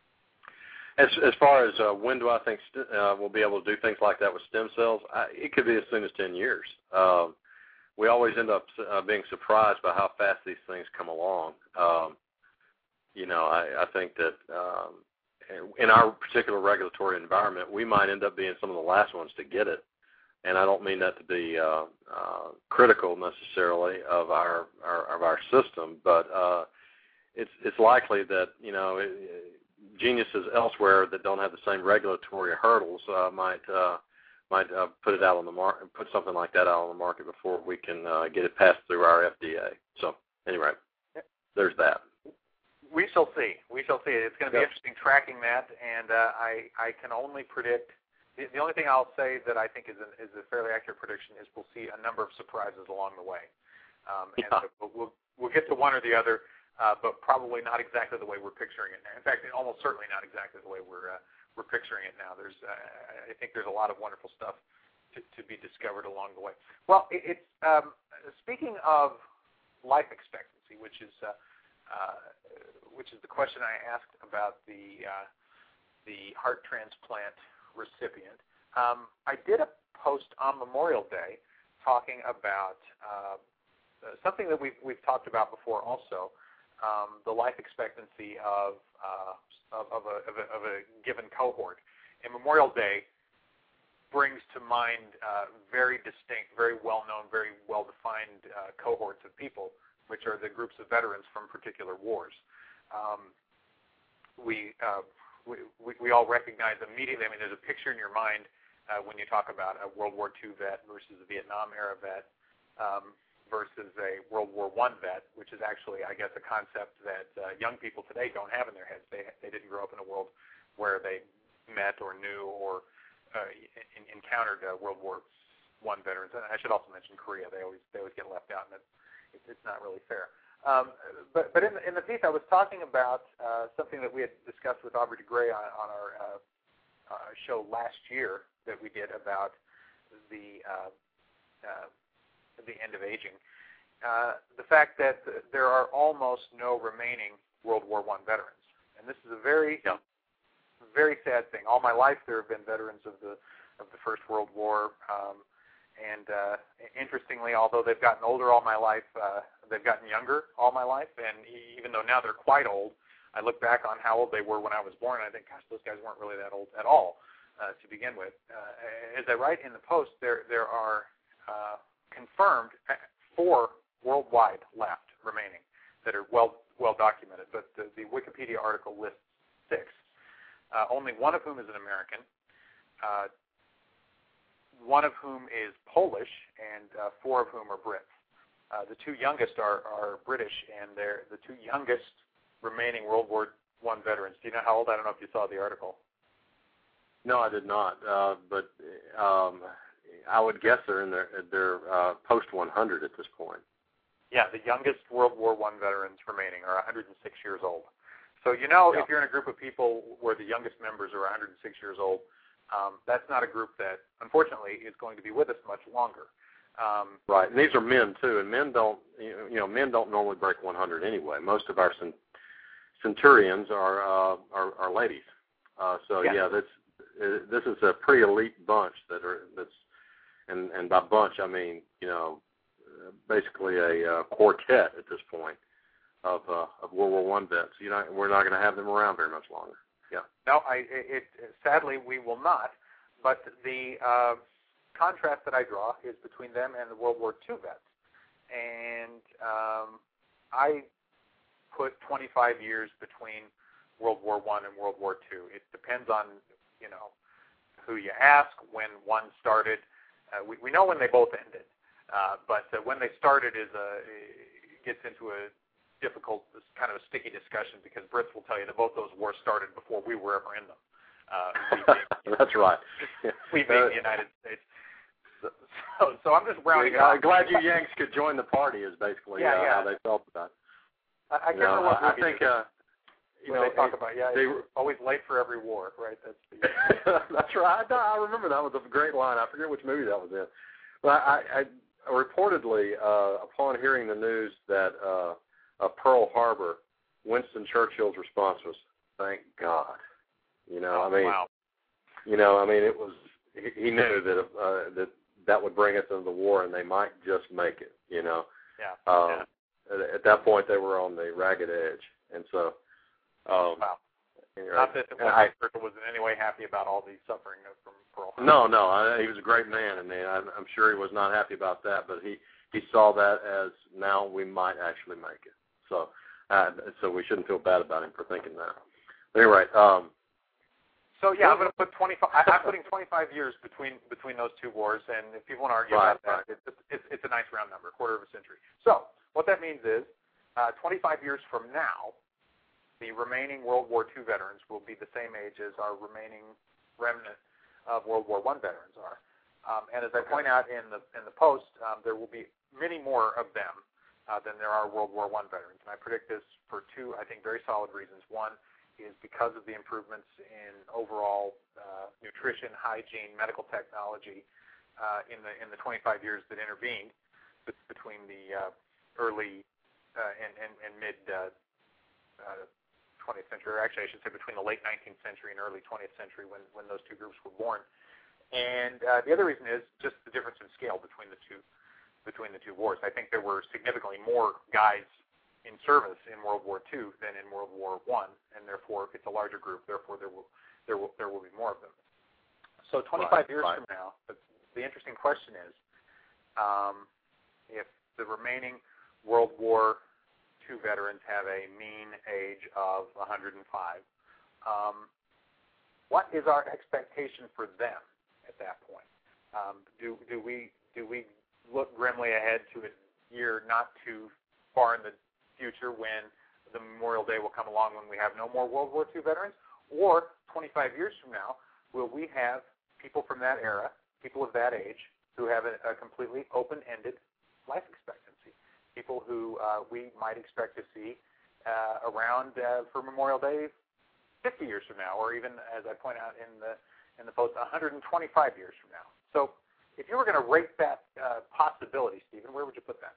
As as far as uh, when do I think st- uh, we'll be able to do things like that with stem cells, I, it could be as soon as ten years. Um, we always end up uh, being surprised by how fast these things come along. Um, you know, I, I think that um, in our particular regulatory environment, we might end up being some of the last ones to get it. And I don't mean that to be uh, uh, critical necessarily of our, our of our system, but uh, it's it's likely that you know it, geniuses elsewhere that don't have the same regulatory hurdles uh, might uh, might uh, put it out on the market, put something like that out on the market before we can uh, get it passed through our F D A. So anyway, there's that. We shall see. We shall see. It's going to be yep. interesting tracking that, and uh, I I can only predict. The only thing I'll say that I think is, an, is a fairly accurate prediction is we'll see a number of surprises along the way. Um, and yeah. so we'll, we'll get to one or the other, uh, but probably not exactly the way we're picturing it now. In fact, almost certainly not exactly the way we're uh, we're picturing it now. There's, uh, I think there's a lot of wonderful stuff to, to be discovered along the way. Well, it, it's um, speaking of life expectancy, which is uh, uh, which is the question I asked about the uh, the heart transplant recipient. Um, I did a post on Memorial Day talking about uh, something that we've, we've talked about before also, um, the life expectancy of, uh, of, of, a, of, a, of a given cohort. And Memorial Day brings to mind uh, very distinct, very well-known, very well-defined uh, cohorts of people, which are the groups of veterans from particular wars. Um, we uh, We, we, we all recognize immediately, I mean, there's a picture in your mind uh, when you talk about a World War Two vet versus a Vietnam-era vet. Um, versus a World War One vet, which is actually, I guess, a concept that uh, young people today don't have in their heads. They they didn't grow up in a world where they met or knew or uh, in, encountered uh, World War One veterans. And I should also mention Korea. They always they always get left out, and it's, it's not really fair. Um, but but in the, in the piece, I was talking about uh, something that we had discussed with Aubrey de Grey on, on our uh, uh, show last year that we did about the uh, uh, the end of aging. Uh, the fact that there are almost no remaining World War One veterans, and this is a very yeah. very sad thing. All my life, there have been veterans of the of the First World War. Um, And uh, interestingly, although they've gotten older all my life, uh, they've gotten younger all my life. And even though now they're quite old, I look back on how old they were when I was born, and I think, gosh, those guys weren't really that old at all uh, to begin with. Uh, as I write in the post, there there are uh, confirmed four worldwide left remaining that are well well documented. But the, the Wikipedia article lists six. Uh, only one of whom is an American. Uh, one of whom is Polish, and uh, four of whom are Brits. Uh, the two youngest are, are British, and they're the two youngest remaining World War One veterans. Do you know how old? I don't know if you saw the article. No, I did not. Uh, but um, I would guess they're in their they're uh, post one hundred at this point. Yeah, the youngest World War One veterans remaining are one hundred six years old. So you know, yeah. if you're in a group of people where the youngest members are one hundred six years old, Um, that's not a group that, unfortunately, is going to be with us much longer. Um, right, and these are men too, and men don't, you know, men don't normally break one hundred anyway. Most of our centurions are uh, are, are ladies. Uh, so yeah, yeah, that's uh, this is a pretty elite bunch that are that's, and and by bunch I mean you know, basically a uh, quartet at this point of uh, of World War One vets. You know, we're not going to have them around very much longer. Yeah. No, I, it, it, sadly, we will not. But the uh, contrast that I draw is between them and the World War Two vets. And um, I put twenty-five years between World War One and World War Two. It depends on, you know, who you ask, when one started. Uh, we, we know when they both ended. Uh, but uh, when they started is a, it gets into a difficult, kind of a sticky discussion, because Brits will tell you that both those wars started before we were ever in them. Uh, we being, That's right. We being the United States. So, so, so I'm just rounding yeah, up. I'm glad you Yanks could join the party is basically yeah, uh, yeah. how they felt about it. I, I can't you know, remember what I, I think, uh, you know, they talk it, about, yeah, they, always late for every war, right? That's the, That's right. I, I remember that was a great line. I forget which movie that was in. But I, I, I reportedly, uh, upon hearing the news that uh, uh, Pearl Harbor, Winston Churchill's response was, "Thank God." You know, oh, I mean, wow. you know, I mean, it was. He, he knew that uh, that that would bring us into the war, and they might just make it. You know. Yeah. Um, yeah. At, at that point, they were on the ragged edge, and so. Um, wow. Right. Not that Winston Churchill was in any way happy about all the suffering from Pearl Harbor. No, no, I, he was a great man, and I'm, I'm sure he was not happy about that. But he, he saw that as now we might actually make it. So, uh, so we shouldn't feel bad about him for thinking that. But anyway, um, so yeah, I'm going to put twenty-five. I'm putting twenty-five years between between those two wars, and if people want to argue right, about that, right. it's, it's it's a nice round number, a quarter of a century. So what that means is, uh, twenty-five years from now, the remaining World War Two veterans will be the same age as our remaining remnant of World War One veterans are. Um, and as I point out in the in the post, um, there will be many more of them uh, than there are World War One veterans. And I predict this for two, I think, very solid reasons. One is because of the improvements in overall uh, nutrition, hygiene, medical technology uh, in the in the twenty-five years that intervened between the uh, early uh, and, and, and mid uh, uh, twentieth century, or actually I should say between the late nineteenth century and early twentieth century when, when those two groups were born. And uh, the other reason is just the difference in scale between the two between the two wars. I think there were significantly more guys in service in World War Two than in World War One, and therefore it's a larger group. Therefore, there will there will there will be more of them. So twenty-five right, years right. from now, the, the interesting question is, um, if the remaining World War Two veterans have a mean age of one hundred five, um, what is our expectation for them at that point? Um, do do we do we look grimly ahead to a year not too far in the future when the Memorial Day will come along when we have no more World War Two veterans? Or twenty-five years from now, will we have people from that era, people of that age, who have a, a completely open-ended life expectancy, people who uh, we might expect to see uh, around uh, for Memorial Day fifty years from now, or even, as I point out in the in the post, one hundred twenty-five years from now. So if you were going to rate that uh, possibility, Stephen, where would you put that?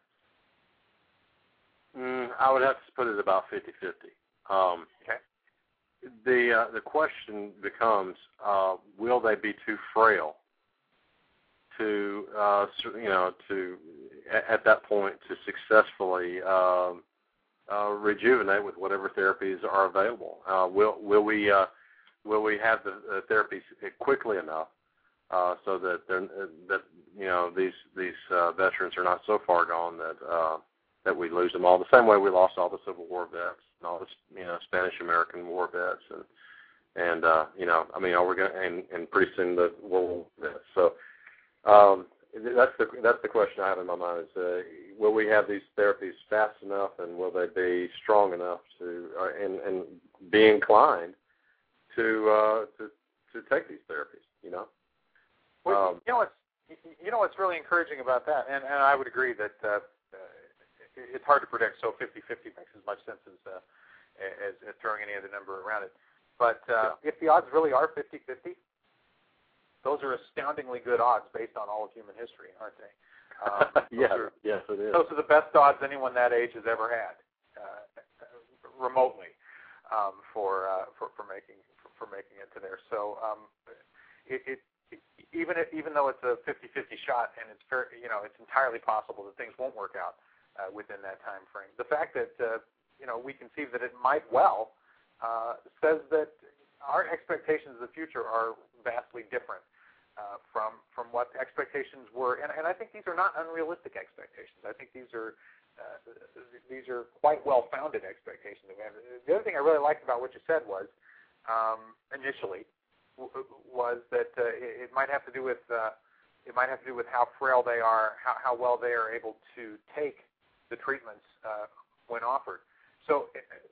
Mm, I would have to put it about fifty-fifty. Um, okay. The uh, the question becomes, uh, will they be too frail to, uh, you know, to at that point to successfully um, uh, rejuvenate with whatever therapies are available? Uh, will will we uh, will we have the, the therapies quickly enough uh, so that they're, that you know these these uh, veterans are not so far gone that uh, that we lose them all? The same way we lost all the Civil War vets and all the you know Spanish American War vets and and uh, you know I mean are we going and and pretty soon the World War vets. So. Um, that's the that's the question I have in my mind is uh, will we have these therapies fast enough and will they be strong enough to uh, and and be inclined to uh, to to take these therapies? You know. Well, um, you know what's you know what's really encouraging about that, and, and I would agree that uh, uh, it's hard to predict. So fifty-fifty makes as much sense as, uh, as as throwing any other number around it. But uh, yeah. if the odds really are fifty-fifty. Those are astoundingly good odds based on all of human history, aren't they? Um, yes, are, yes, it is. Those are the best odds anyone that age has ever had, uh, remotely, um, for, uh, for for making for, for making it to there. So um, it, it, it even it, even though it's a fifty-fifty shot, and it's fair, you know it's entirely possible that things won't work out uh, within that time frame. The fact that uh, you know we conceive that it might well uh, says that our expectations of the future are vastly different uh, from from what expectations were, and, and I think these are not unrealistic expectations. I think these are uh, these are quite well-founded expectations that we have. The other thing I really liked about what you said was um, initially w- was that uh, it, it might have to do with uh, it might have to do with how frail they are, how, how well they are able to take the treatments uh, when offered. So,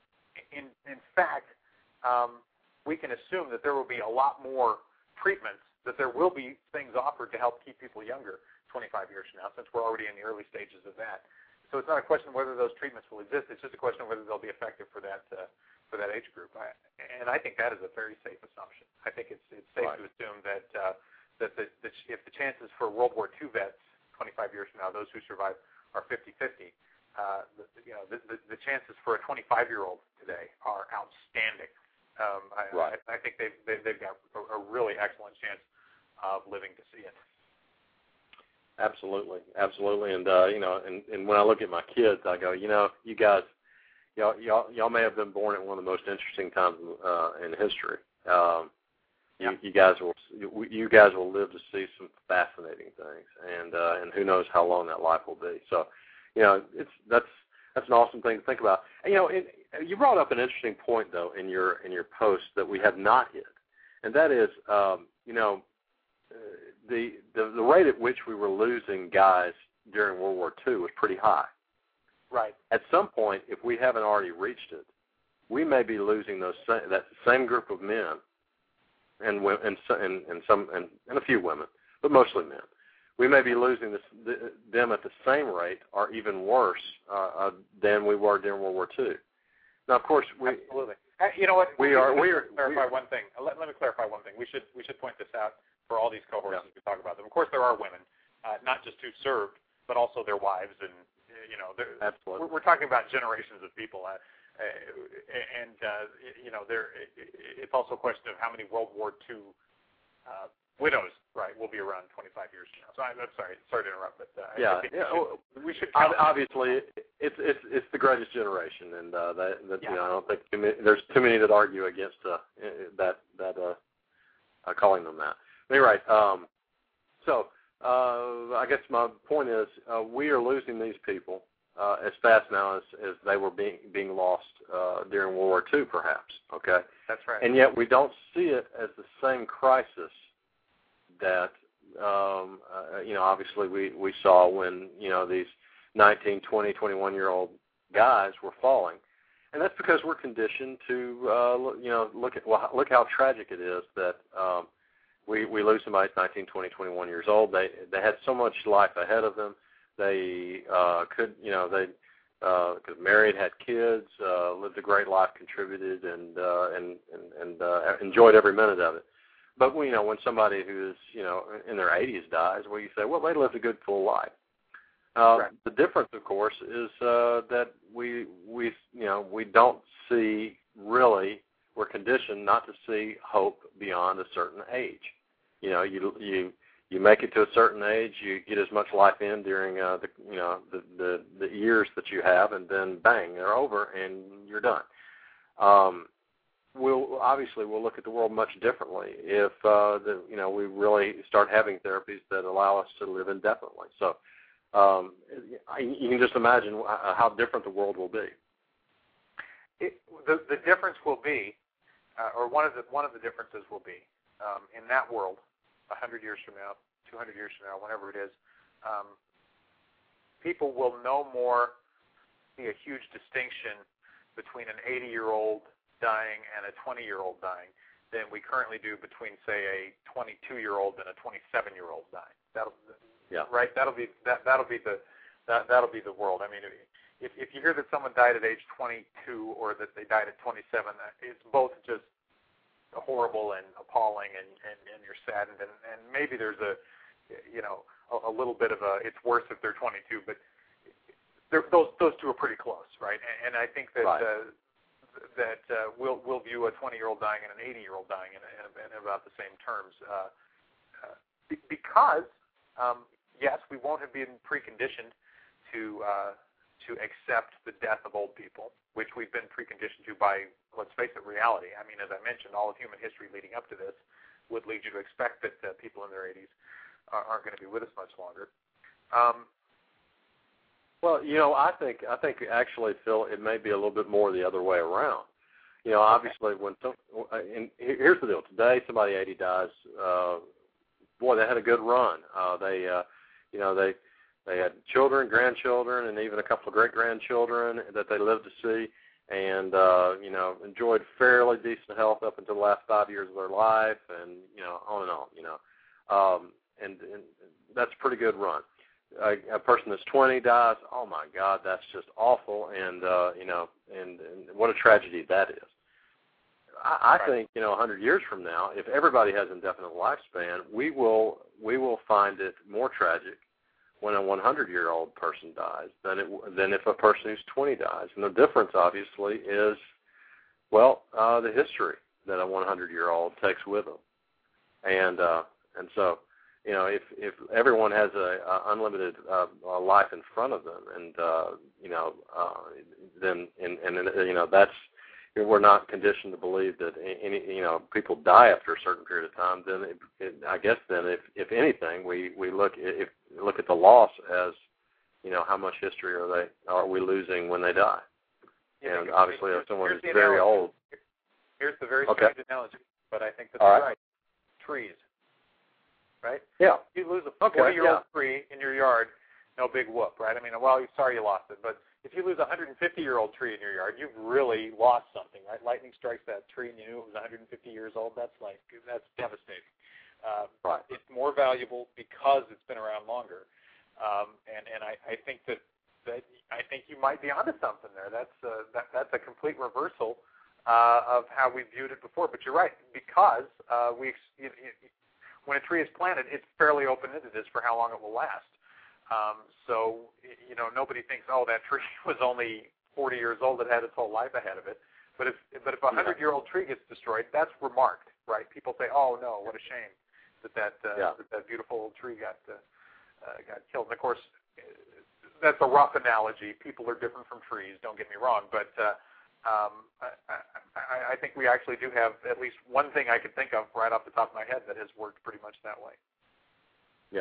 in in fact. Um, we can assume that there will be a lot more treatments, that there will be things offered to help keep people younger twenty-five years from now, since we're already in the early stages of that. So it's not a question of whether those treatments will exist. It's just a question of whether they'll be effective for that uh, for that age group. I, and I think that is a very safe assumption. I think it's it's safe right. to assume that uh, that the, the, if the chances for World War Two vets twenty-five years from now, those who survive, are fifty-fifty, uh, the, you know, the, the, the chances for a twenty-five-year-old today are outstanding. Um, I, right. I, I think they've, they've, they've got a, a really excellent chance of living to see it. Absolutely, absolutely, and uh, you know, and, and when I look at my kids, I go, you know, you guys, y'all, y'all, y'all may have been born at one of the most interesting times uh, in history. Um, yeah. you, you guys will, you guys will live to see some fascinating things, and uh, and who knows how long that life will be. So, you know, it's that's that's an awesome thing to think about. And, you know, it, you brought up an interesting point though in your in your post that we have not hit, and that is, um, you know. Uh, the, the the rate at which we were losing guys during World War Two was pretty high. Right. At some point, if we haven't already reached it, we may be losing those same, that same group of men, and and and, and some and, and a few women, but mostly men. We may be losing this, the, them at the same rate, or even worse, uh, uh, than we were during World War Two. Now, of course, we absolutely. You know what? We are. We are. Clarify we are, one thing. Let, let me clarify one thing. We should we should point this out for all these cohorts yeah. as we talk about them. Of course, there are women, uh, not just who served, but also their wives, and you know, absolutely. We're, we're talking about generations of people, uh, uh, and uh, you know, there. It's also a question of how many World War Two uh, widows, right, will be around twenty-five years from now. So I, I'm sorry, sorry to interrupt, but uh, yeah, I think yeah. we should. We should count obviously, it's it's it's the greatest generation, and uh, that, that yeah. you know, I don't think too many, there's too many that argue against uh, that that uh, uh, calling them that. Anyway, um, so uh, I guess my point is uh, we are losing these people uh, as fast now as, as they were being being lost uh, during World War Two, perhaps. Okay, that's right. And yet we don't see it as the same crisis that um, uh, you know. Obviously, we, we saw when you know these nineteen, twenty, twenty-one-year-old guys were falling. And that's because we're conditioned to, uh, you know, look at well, look how tragic it is that um, we we lose somebody that's nineteen, twenty, twenty-one years old. They they had so much life ahead of them. They uh, could, you know, they uh, married, had kids, uh, lived a great life, contributed, and uh, and and, and uh, enjoyed every minute of it. But you know, when somebody who is, you know, in their eighties dies, well, you say, well, they lived a good full life. Uh, right. The difference, of course, is uh, that we we you know we don't see really. We're conditioned not to see hope beyond a certain age. You know, you you you make it to a certain age, you get as much life in during uh, the you know the, the the years that you have, and then bang, they're over and you're done. Um, we'll obviously we'll look at the world much differently if uh, the you know we really start having therapies that allow us to live indefinitely. So. Um, you can just imagine how different the world will be. It, the, the difference will be, uh, or one of the one of the differences will be, um, in that world, a hundred years from now, two hundred years from now, whenever it is, um, people will no more see a huge distinction between an eighty-year-old dying and a twenty-year-old dying than we currently do between, say, a twenty-two-year-old and a twenty-seven-year-old dying. That'll Yeah. Right. That'll be that. That'll be the that. That'll be the world. I mean, if if you hear that someone died at age twenty-two or that they died at twenty-seven, it's both just horrible and appalling, and, and, and you're saddened, and, and maybe there's a, you know, a, a little bit of a. It's worse if they're twenty-two, but those those two are pretty close, right? And, and I think that right. uh, that uh, we'll we'll view a twenty-year-old dying and an eighty-year-old dying in, in, in about the same terms, uh, uh, because. Um, Yes, we won't have been preconditioned to uh, to accept the death of old people, which we've been preconditioned to by, let's face it, reality. I mean, as I mentioned, all of human history leading up to this would lead you to expect that uh, people in their eighties are, aren't going to be with us much longer. Um, well, you know, I think I think actually, Phil, it may be a little bit more the other way around. You know, obviously, when some, and here's the deal: today, somebody eighty dies. Uh, boy, they had a good run. Uh, they uh, You know, they they had children, grandchildren, and even a couple of great-grandchildren that they lived to see, and, uh, you know, enjoyed fairly decent health up until the last five years of their life, and, you know, on and on, you know. Um, and, and that's a pretty good run. A, a person that's twenty dies, oh, my God, that's just awful, and, uh, you know, and, and what a tragedy that is. I, I think, you know, a hundred years from now, if everybody has indefinite lifespan, we will we will find it more tragic when a hundred-year-old person dies than it than if a person who's twenty dies. And the difference, obviously, is, well, uh, the history that a hundred-year-old takes with them. And uh, and so, you know, if if everyone has a, a unlimited uh, a life in front of them, and uh, you know, uh, then and, and you know that's. We're not conditioned to believe that any, you know, people die after a certain period of time. Then, it, it, I guess, then if if anything, we we look if look at the loss as, you know, how much history are they are we losing when they die? Yeah, and obviously, if someone is very analogy. old. Here's the very okay. strange analogy, but I think that's All right. right. Trees, right? Yeah. You lose a okay, forty-year-old yeah. tree in your yard, no big whoop, right? I mean, well, sorry you lost it, but if you lose a one hundred fifty-year-old tree in your yard, you've really lost something, right? Lightning strikes that tree and you knew it was one hundred fifty years old. That's like, that's devastating. Uh, right. It's more valuable because it's been around longer. Um, and and I, I think that, that I think you might be onto something there. That's uh, that, that's a complete reversal uh, of how we viewed it before. But you're right, because uh, we you, you, when a tree is planted, it's fairly open-ended as for how long it will last. Um, so, you know, nobody thinks, oh, that tree was only forty years old. It had its whole life ahead of it. But if but if a hundred-year-old tree gets destroyed, that's remarked, right? People say, oh, no, what a shame that that, uh, yeah. that, that beautiful old tree got uh, uh, got killed. And, of course, that's a rough analogy. People are different from trees, don't get me wrong. But uh, um, I, I, I think we actually do have at least one thing I could think of right off the top of my head that has worked pretty much that way. Yeah.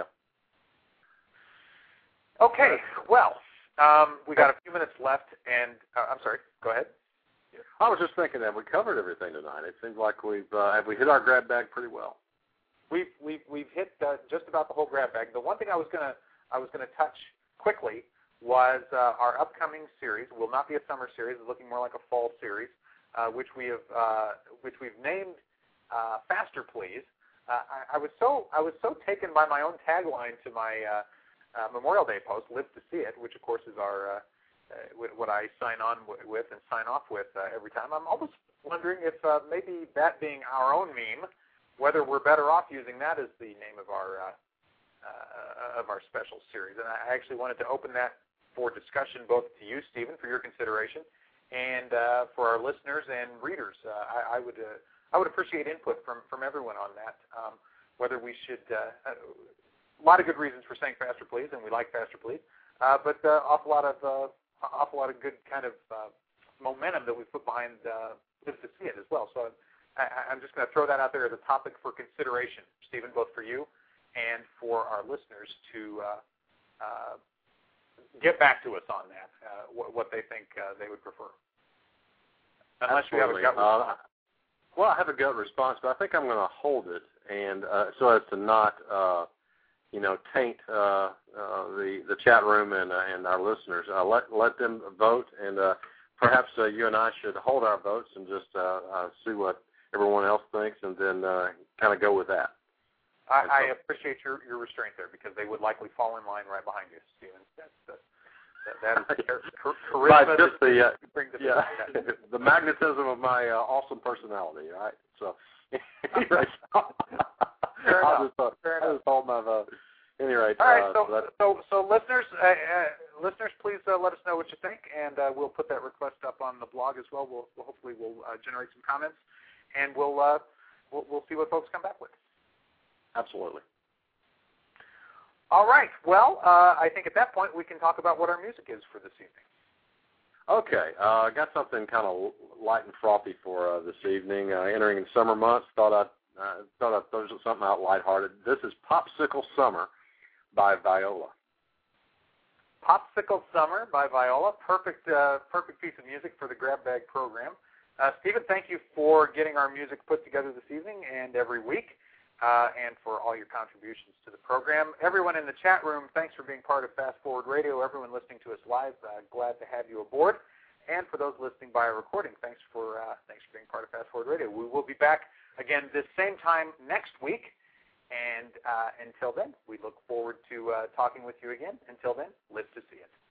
Okay, well, um, we got a few minutes left, and uh, I'm sorry, go ahead. I was just thinking that we covered everything tonight. It seems like we've uh, have we hit our grab bag pretty well. We've we've we've hit uh, just about the whole grab bag. The one thing I was gonna I was gonna touch quickly was uh, our upcoming series. It will not be a summer series. It's looking more like a fall series, uh, which we have, uh, which we've named uh, Faster Please. Uh, I, I was so I was so taken by my own tagline to my uh, uh, Memorial Day post, "Live to See It," which of course is our uh, uh, what I sign on w- with and sign off with uh, every time. I'm almost wondering if uh, maybe that being our own meme, whether we're better off using that as the name of our uh, uh, of our special series. And I actually wanted to open that for discussion, both to you, Stephen, for your consideration, and uh, for our listeners and readers. Uh, I, I would. Uh, I would appreciate input from, from everyone on that, um, whether we should, uh, a lot of good reasons for saying Faster Please, and we like Faster Please, uh, but uh, awful lot of uh, awful lot of good kind of uh, momentum that we put behind uh, Live to See It as well. So I, I'm just going to throw that out there as a topic for consideration, Stephen, both for you and for our listeners to uh, uh, get back to us on that, uh, what, what they think uh, they would prefer. Unless you have a gut response. Uh, Well, I have a gut response, but I think I'm going to hold it, and uh, so as to not, uh, you know, taint uh, uh, the the chat room and uh, and our listeners. Uh, let let them vote, and uh, perhaps uh, you and I should hold our votes and just uh, uh, see what everyone else thinks, and then uh, kind of go with that. I, I appreciate your, your restraint there, because they would likely fall in line right behind you, Stephen. That's, that's, that, that is char- charisma. Right, just the, uh, bring to yeah, the magnetism of my uh, awesome personality, right? So, anyway, Fair I'll enough. just, uh, Fair I'll enough. just hold my vote. Anyway, all right. uh, So, so, so, so, listeners, uh, uh, listeners, please uh, let us know what you think, and uh, we'll put that request up on the blog as well. We'll, we'll hopefully we'll uh, generate some comments, and we'll, uh, we'll we'll see what folks come back with. Absolutely. All right. Well, uh, I think at that point we can talk about what our music is for this evening. Okay, I uh, got something kind of light and frothy for uh, this evening. Uh, entering the summer months, thought I'd uh, thought I'd throw something out lighthearted. This is Popsicle Summer by Viola. Popsicle Summer by Viola. Perfect, uh, perfect piece of music for the Grab Bag program. Uh, Stephen, thank you for getting our music put together this evening and every week, uh, and for all your contributions to the program. Everyone in the chat room, thanks for being part of Fast Forward Radio. Everyone listening to us live, uh, glad to have you aboard. And for those listening by a recording, thanks for uh, thanks for being part of Fast Forward Radio. We will be back again this same time next week. And uh, until then, we look forward to uh, talking with you again. Until then, live to see it.